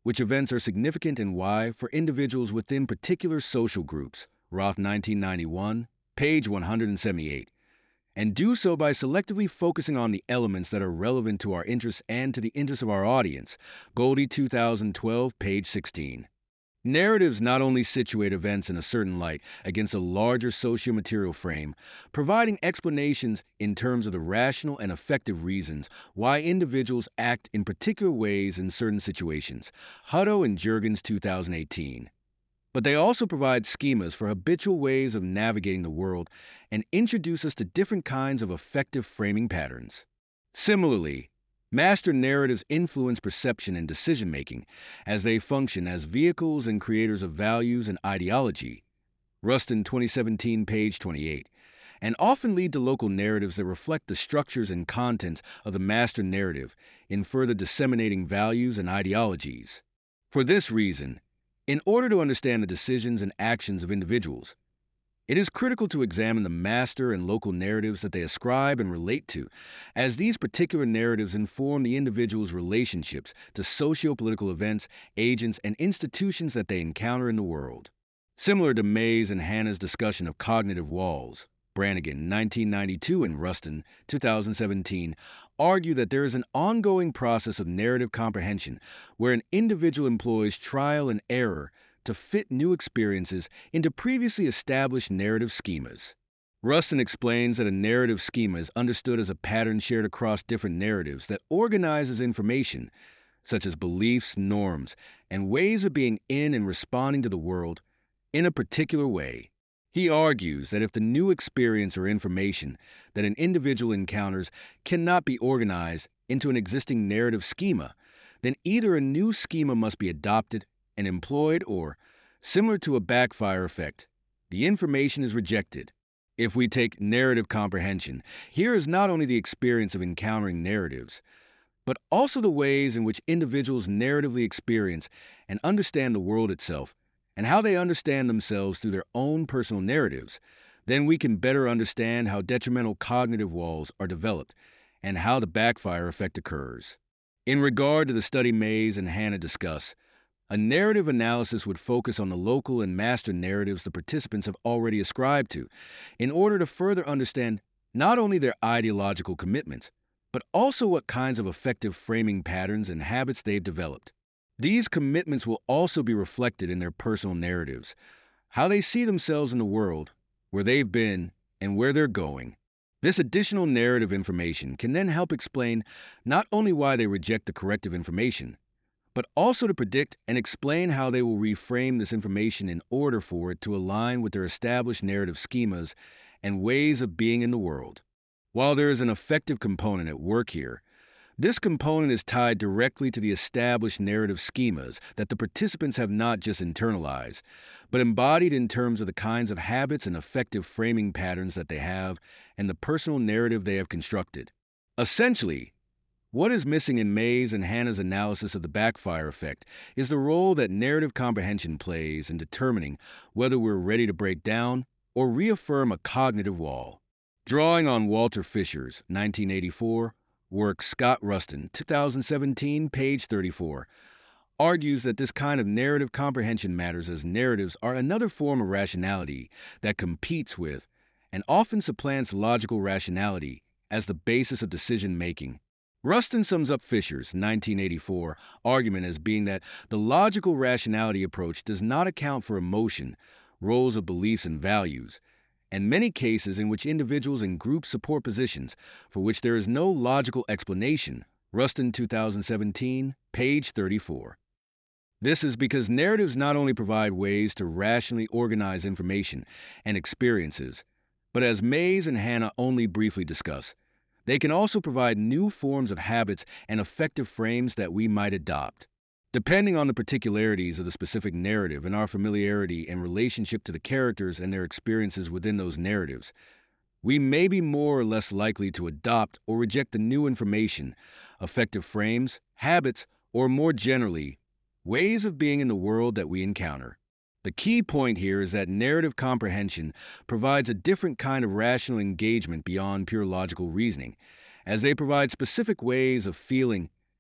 which events are significant and why for individuals within particular social groups, Roth nineteen ninety-one, page one hundred seventy-eight, and do so by selectively focusing on the elements that are relevant to our interests and to the interests of our audience, Goldie two thousand twelve, page sixteen. Narratives not only situate events in a certain light against a larger socio-material frame, providing explanations in terms of the rational and effective reasons why individuals act in particular ways in certain situations, Hutto and Juergens two thousand eighteen. But they also provide schemas for habitual ways of navigating the world and introduce us to different kinds of effective framing patterns. Similarly, master narratives influence perception and decision-making as they function as vehicles and creators of values and ideology, Rustin twenty seventeen, page twenty-eight, and often lead to local narratives that reflect the structures and contents of the master narrative in further disseminating values and ideologies. For this reason, in order to understand the decisions and actions of individuals, it is critical to examine the master and local narratives that they ascribe and relate to, as these particular narratives inform the individual's relationships to socio-political events, agents, and institutions that they encounter in the world. Similar to May's and Hanna's discussion of cognitive walls, Brannigan, nineteen ninety-two, and Rustin, two thousand seventeen, argue that there is an ongoing process of narrative comprehension where an individual employs trial and error to fit new experiences into previously established narrative schemas. Rustin explains that a narrative schema is understood as a pattern shared across different narratives that organizes information, such as beliefs, norms, and ways of being in and responding to the world, in a particular way. He argues that if the new experience or information that an individual encounters cannot be organized into an existing narrative schema, then either a new schema must be adopted and employed, or, similar to a backfire effect, the information is rejected. If we take narrative comprehension, here is not only the experience of encountering narratives, but also the ways in which individuals narratively experience and understand the world itself, and how they understand themselves through their own personal narratives, then we can better understand how detrimental cognitive walls are developed and how the backfire effect occurs. In regard to the study Mays and Hanna discuss, a narrative analysis would focus on the local and master narratives the participants have already ascribed to, in order to further understand not only their ideological commitments, but also what kinds of effective framing patterns and habits they've developed. These commitments will also be reflected in their personal narratives, how they see themselves in the world, where they've been, and where they're going. This additional narrative information can then help explain not only why they reject the corrective information, but also to predict and explain how they will reframe this information in order for it to align with their established narrative schemas and ways of being in the world. While there is an effective component at work here, this component is tied directly to the established narrative schemas that the participants have not just internalized, but embodied in terms of the kinds of habits and effective framing patterns that they have and the personal narrative they have constructed. Essentially, what is missing in May's and Hanna's analysis of the backfire effect is the role that narrative comprehension plays in determining whether we're ready to break down or reaffirm a cognitive wall. Drawing on Walter Fisher's nineteen eighty-four work Scott Rustin, two thousand seventeen, page thirty-four, argues that this kind of narrative comprehension matters as narratives are another form of rationality that competes with and often supplants logical rationality as the basis of decision-making. Rustin sums up Fisher's nineteen eighty-four argument as being that the logical rationality approach does not account for emotion, roles of beliefs and values, and many cases in which individuals and groups support positions for which there is no logical explanation, Rustin two thousand seventeen, page thirty-four. This is because narratives not only provide ways to rationally organize information and experiences, but as Mays and Hanna only briefly discuss, they can also provide new forms of habits and effective frames that we might adopt. Depending on the particularities of the specific narrative and our familiarity and relationship to the characters and their experiences within those narratives, we may be more or less likely to adopt or reject the new information, effective frames, habits, or more generally, ways of being in the world that we encounter. The key point here is that narrative comprehension provides a different kind of rational engagement beyond pure logical reasoning, as they provide specific ways of feeling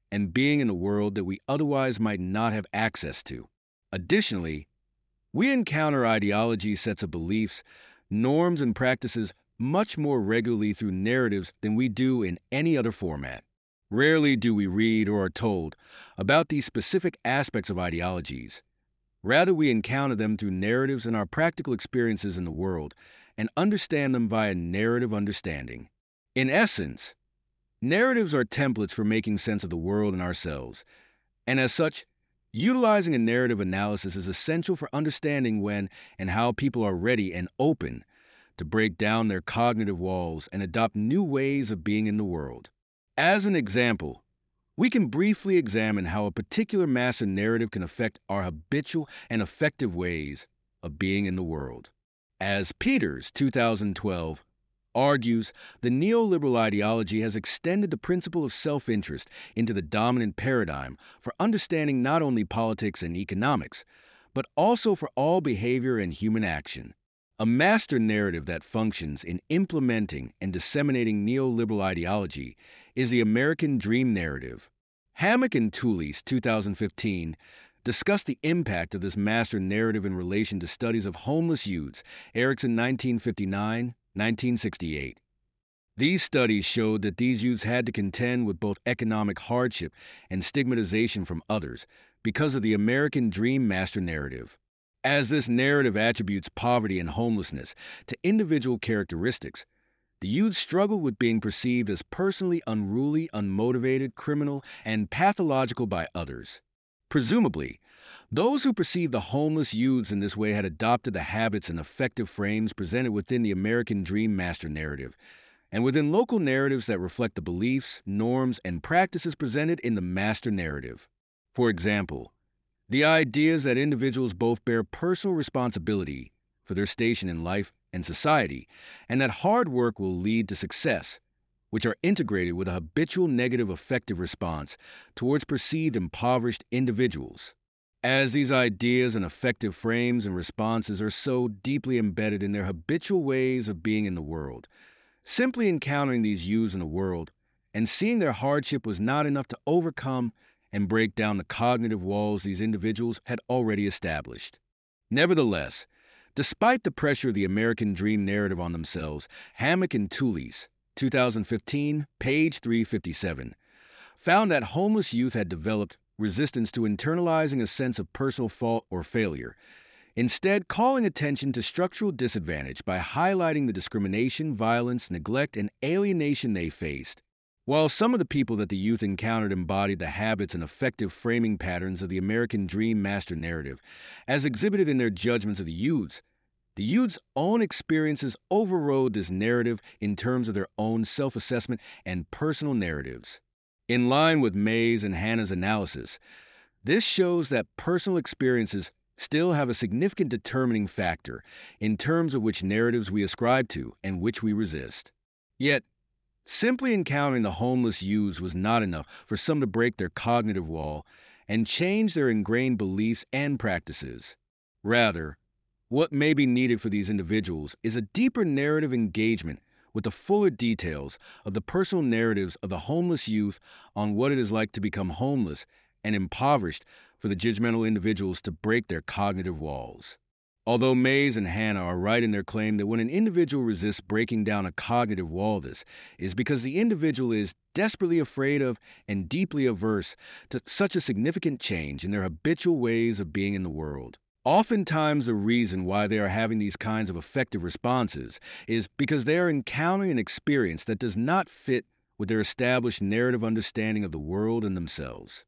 and being in the world that we otherwise might not have access to. Additionally, we encounter ideology sets of beliefs, norms, and practices much more regularly through narratives than we do in any other format. Rarely do we read or are told about these specific aspects of ideologies. Rather, we encounter them through narratives in our practical experiences in the world and understand them via narrative understanding. In essence, narratives are templates for making sense of the world and ourselves, and as such, utilizing a narrative analysis is essential for understanding when and how people are ready and open to break down their cognitive walls and adopt new ways of being in the world. As an example, we can briefly examine how a particular master narrative can affect our habitual and effective ways of being in the world. As Peters, two thousand twelve, argues, the neoliberal ideology has extended the principle of self-interest into the dominant paradigm for understanding not only politics and economics, but also for all behavior and human action. A master narrative that functions in implementing and disseminating neoliberal ideology is the American Dream narrative. Hammack and Toulis, two thousand fifteen, discussed the impact of this master narrative in relation to studies of homeless youths, Erickson nineteen fifty-nine, nineteen sixty-eight. These studies showed that these youths had to contend with both economic hardship and stigmatization from others because of the American Dream master narrative. As this narrative attributes poverty and homelessness to individual characteristics, the youth struggled with being perceived as personally unruly, unmotivated, criminal, and pathological by others. Presumably, those who perceived the homeless youths in this way had adopted the habits and effective frames presented within the American Dream master narrative, and within local narratives that reflect the beliefs, norms, and practices presented in the master narrative. For example, the ideas that individuals both bear personal responsibility for their station in life and society, and that hard work will lead to success, which are integrated with a habitual negative affective response towards perceived impoverished individuals. As these ideas and affective frames and responses are so deeply embedded in their habitual ways of being in the world, simply encountering these youths in the world and seeing their hardship was not enough to overcome and break down the cognitive walls these individuals had already established. Nevertheless, despite the pressure of the American Dream narrative on themselves, Hammack and Toulis, two thousand fifteen, page three fifty-seven, found that homeless youth had developed resistance to internalizing a sense of personal fault or failure, instead calling attention to structural disadvantage by highlighting the discrimination, violence, neglect, and alienation they faced. While some of the people that the youth encountered embodied the habits and effective framing patterns of the American Dream master narrative, as exhibited in their judgments of the youths, the youth's own experiences overrode this narrative in terms of their own self-assessment and personal narratives. In line with May's and Hanna's analysis, this shows that personal experiences still have a significant determining factor in terms of which narratives we ascribe to and which we resist. Yet, simply encountering the homeless youths was not enough for some to break their cognitive wall and change their ingrained beliefs and practices. Rather, what may be needed for these individuals is a deeper narrative engagement with the fuller details of the personal narratives of the homeless youth on what it is like to become homeless and impoverished for the judgmental individuals to break their cognitive walls. Although Mays and Hanna are right in their claim that when an individual resists breaking down a cognitive wall, this is because the individual is desperately afraid of and deeply averse to such a significant change in their habitual ways of being in the world. Oftentimes, the reason why they are having these kinds of effective responses is because they are encountering an experience that does not fit with their established narrative understanding of the world and themselves.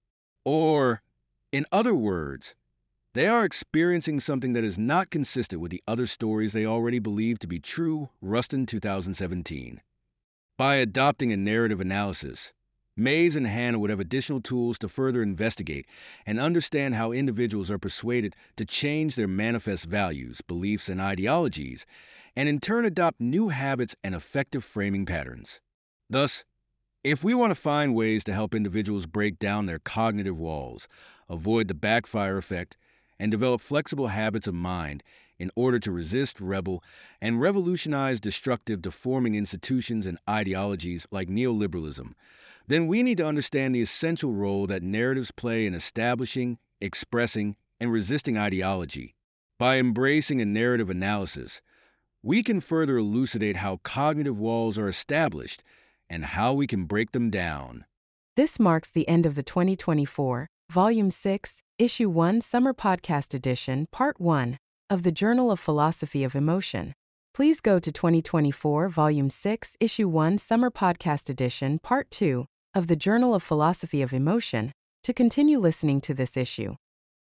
Or, in other words, they are experiencing something that is not consistent with the other stories they already believe to be true, Rustin two thousand seventeen. By adopting a narrative analysis, Mays and Hanna would have additional tools to further investigate and understand how individuals are persuaded to change their manifest values, beliefs, and ideologies, and in turn adopt new habits and effective framing patterns. Thus, if we want to find ways to help individuals break down their cognitive walls, avoid the backfire effect, and develop flexible habits of mind, in order to resist, rebel, and revolutionize destructive, deforming institutions and ideologies like neoliberalism, then we need to understand the essential role that narratives play in establishing, expressing, and resisting ideology. By embracing a narrative analysis, we can further elucidate how cognitive walls are established and how we can break them down. This marks the end of the twenty twenty-four, Volume six, Issue one Summer Podcast Edition, Part one of the Journal of Philosophy of Emotion. Please go to twenty twenty-four, Volume six, Issue one Summer Podcast Edition, Part two of the Journal of Philosophy of Emotion to continue listening to this issue.